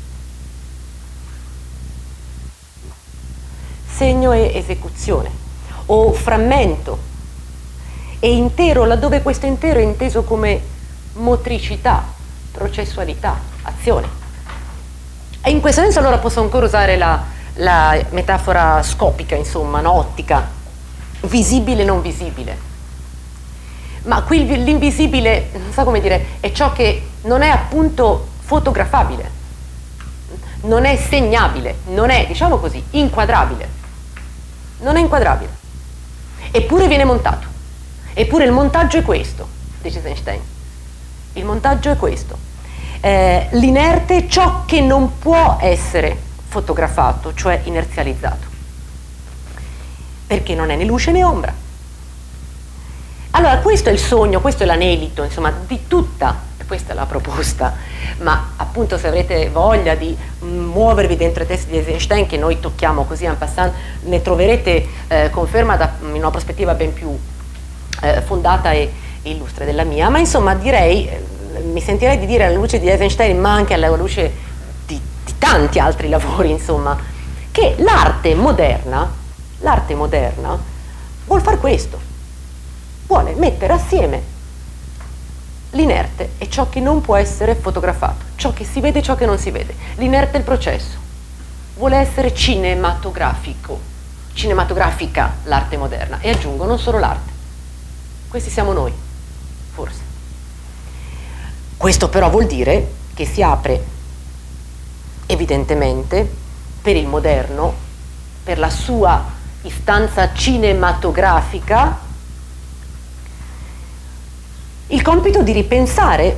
Segno e esecuzione, o frammento e intero, laddove questo intero è inteso come motricità, processualità, azione. E in questo senso allora posso ancora usare la metafora scopica, insomma, no? Ottica, visibile e non visibile. Ma qui l'invisibile, non so come dire, è ciò che non è appunto fotografabile, non è segnabile, non è, diciamo così, inquadrabile. Non è inquadrabile. Eppure viene montato. Eppure il montaggio è questo, dice Eisenstein. Il montaggio è questo. L'inerte è ciò che non può essere fotografato, cioè inerzializzato. Perché non è né luce né ombra. Allora, questo è il sogno, questo è l'anelito, insomma, di tutta, questa è la proposta, ma appunto se avrete voglia di muovervi dentro i testi di Eisenstein, che noi tocchiamo così en passant, ne troverete conferma in una prospettiva ben più fondata e illustre della mia, ma insomma direi, mi sentirei di dire alla luce di Eisenstein, ma anche alla luce di tanti altri lavori, insomma, che l'arte moderna vuol fare questo, vuole mettere assieme l'inerte è ciò che non può essere fotografato, ciò che si vede e ciò che non si vede. L'inerte è il processo, vuole essere cinematografico, cinematografica l'arte moderna, e aggiungo non solo l'arte, questi siamo noi, forse. Questo però vuol dire che si apre evidentemente per il moderno, per la sua istanza cinematografica, il compito di ripensare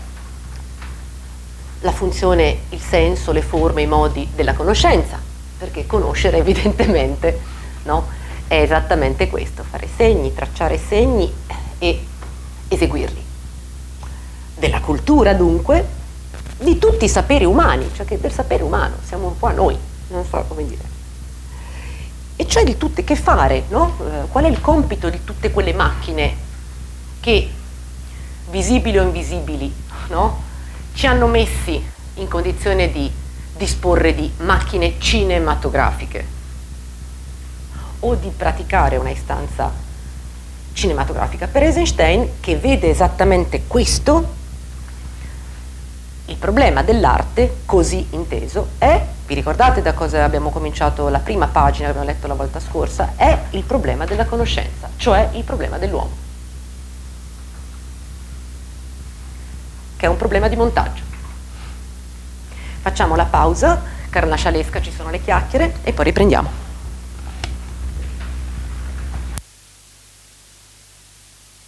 la funzione, il senso, le forme, i modi della conoscenza, perché conoscere evidentemente, no, è esattamente questo, fare segni, tracciare segni e eseguirli. Della cultura dunque, di tutti i saperi umani, cioè che del sapere umano siamo un po' a noi, non so come dire. E cioè di tutte, che fare, no? Qual è il compito di tutte quelle macchine che, visibili o invisibili, no? Ci hanno messi in condizione di disporre di macchine cinematografiche o di praticare una istanza cinematografica. Per Eisenstein, che vede esattamente questo, il problema dell'arte, così inteso, è, vi ricordate da cosa abbiamo cominciato la prima pagina che abbiamo letto la volta scorsa, è il problema della conoscenza, cioè il problema dell'uomo, che è un problema di montaggio. Facciamo la pausa, carnascialesca, ci sono le chiacchiere e poi riprendiamo.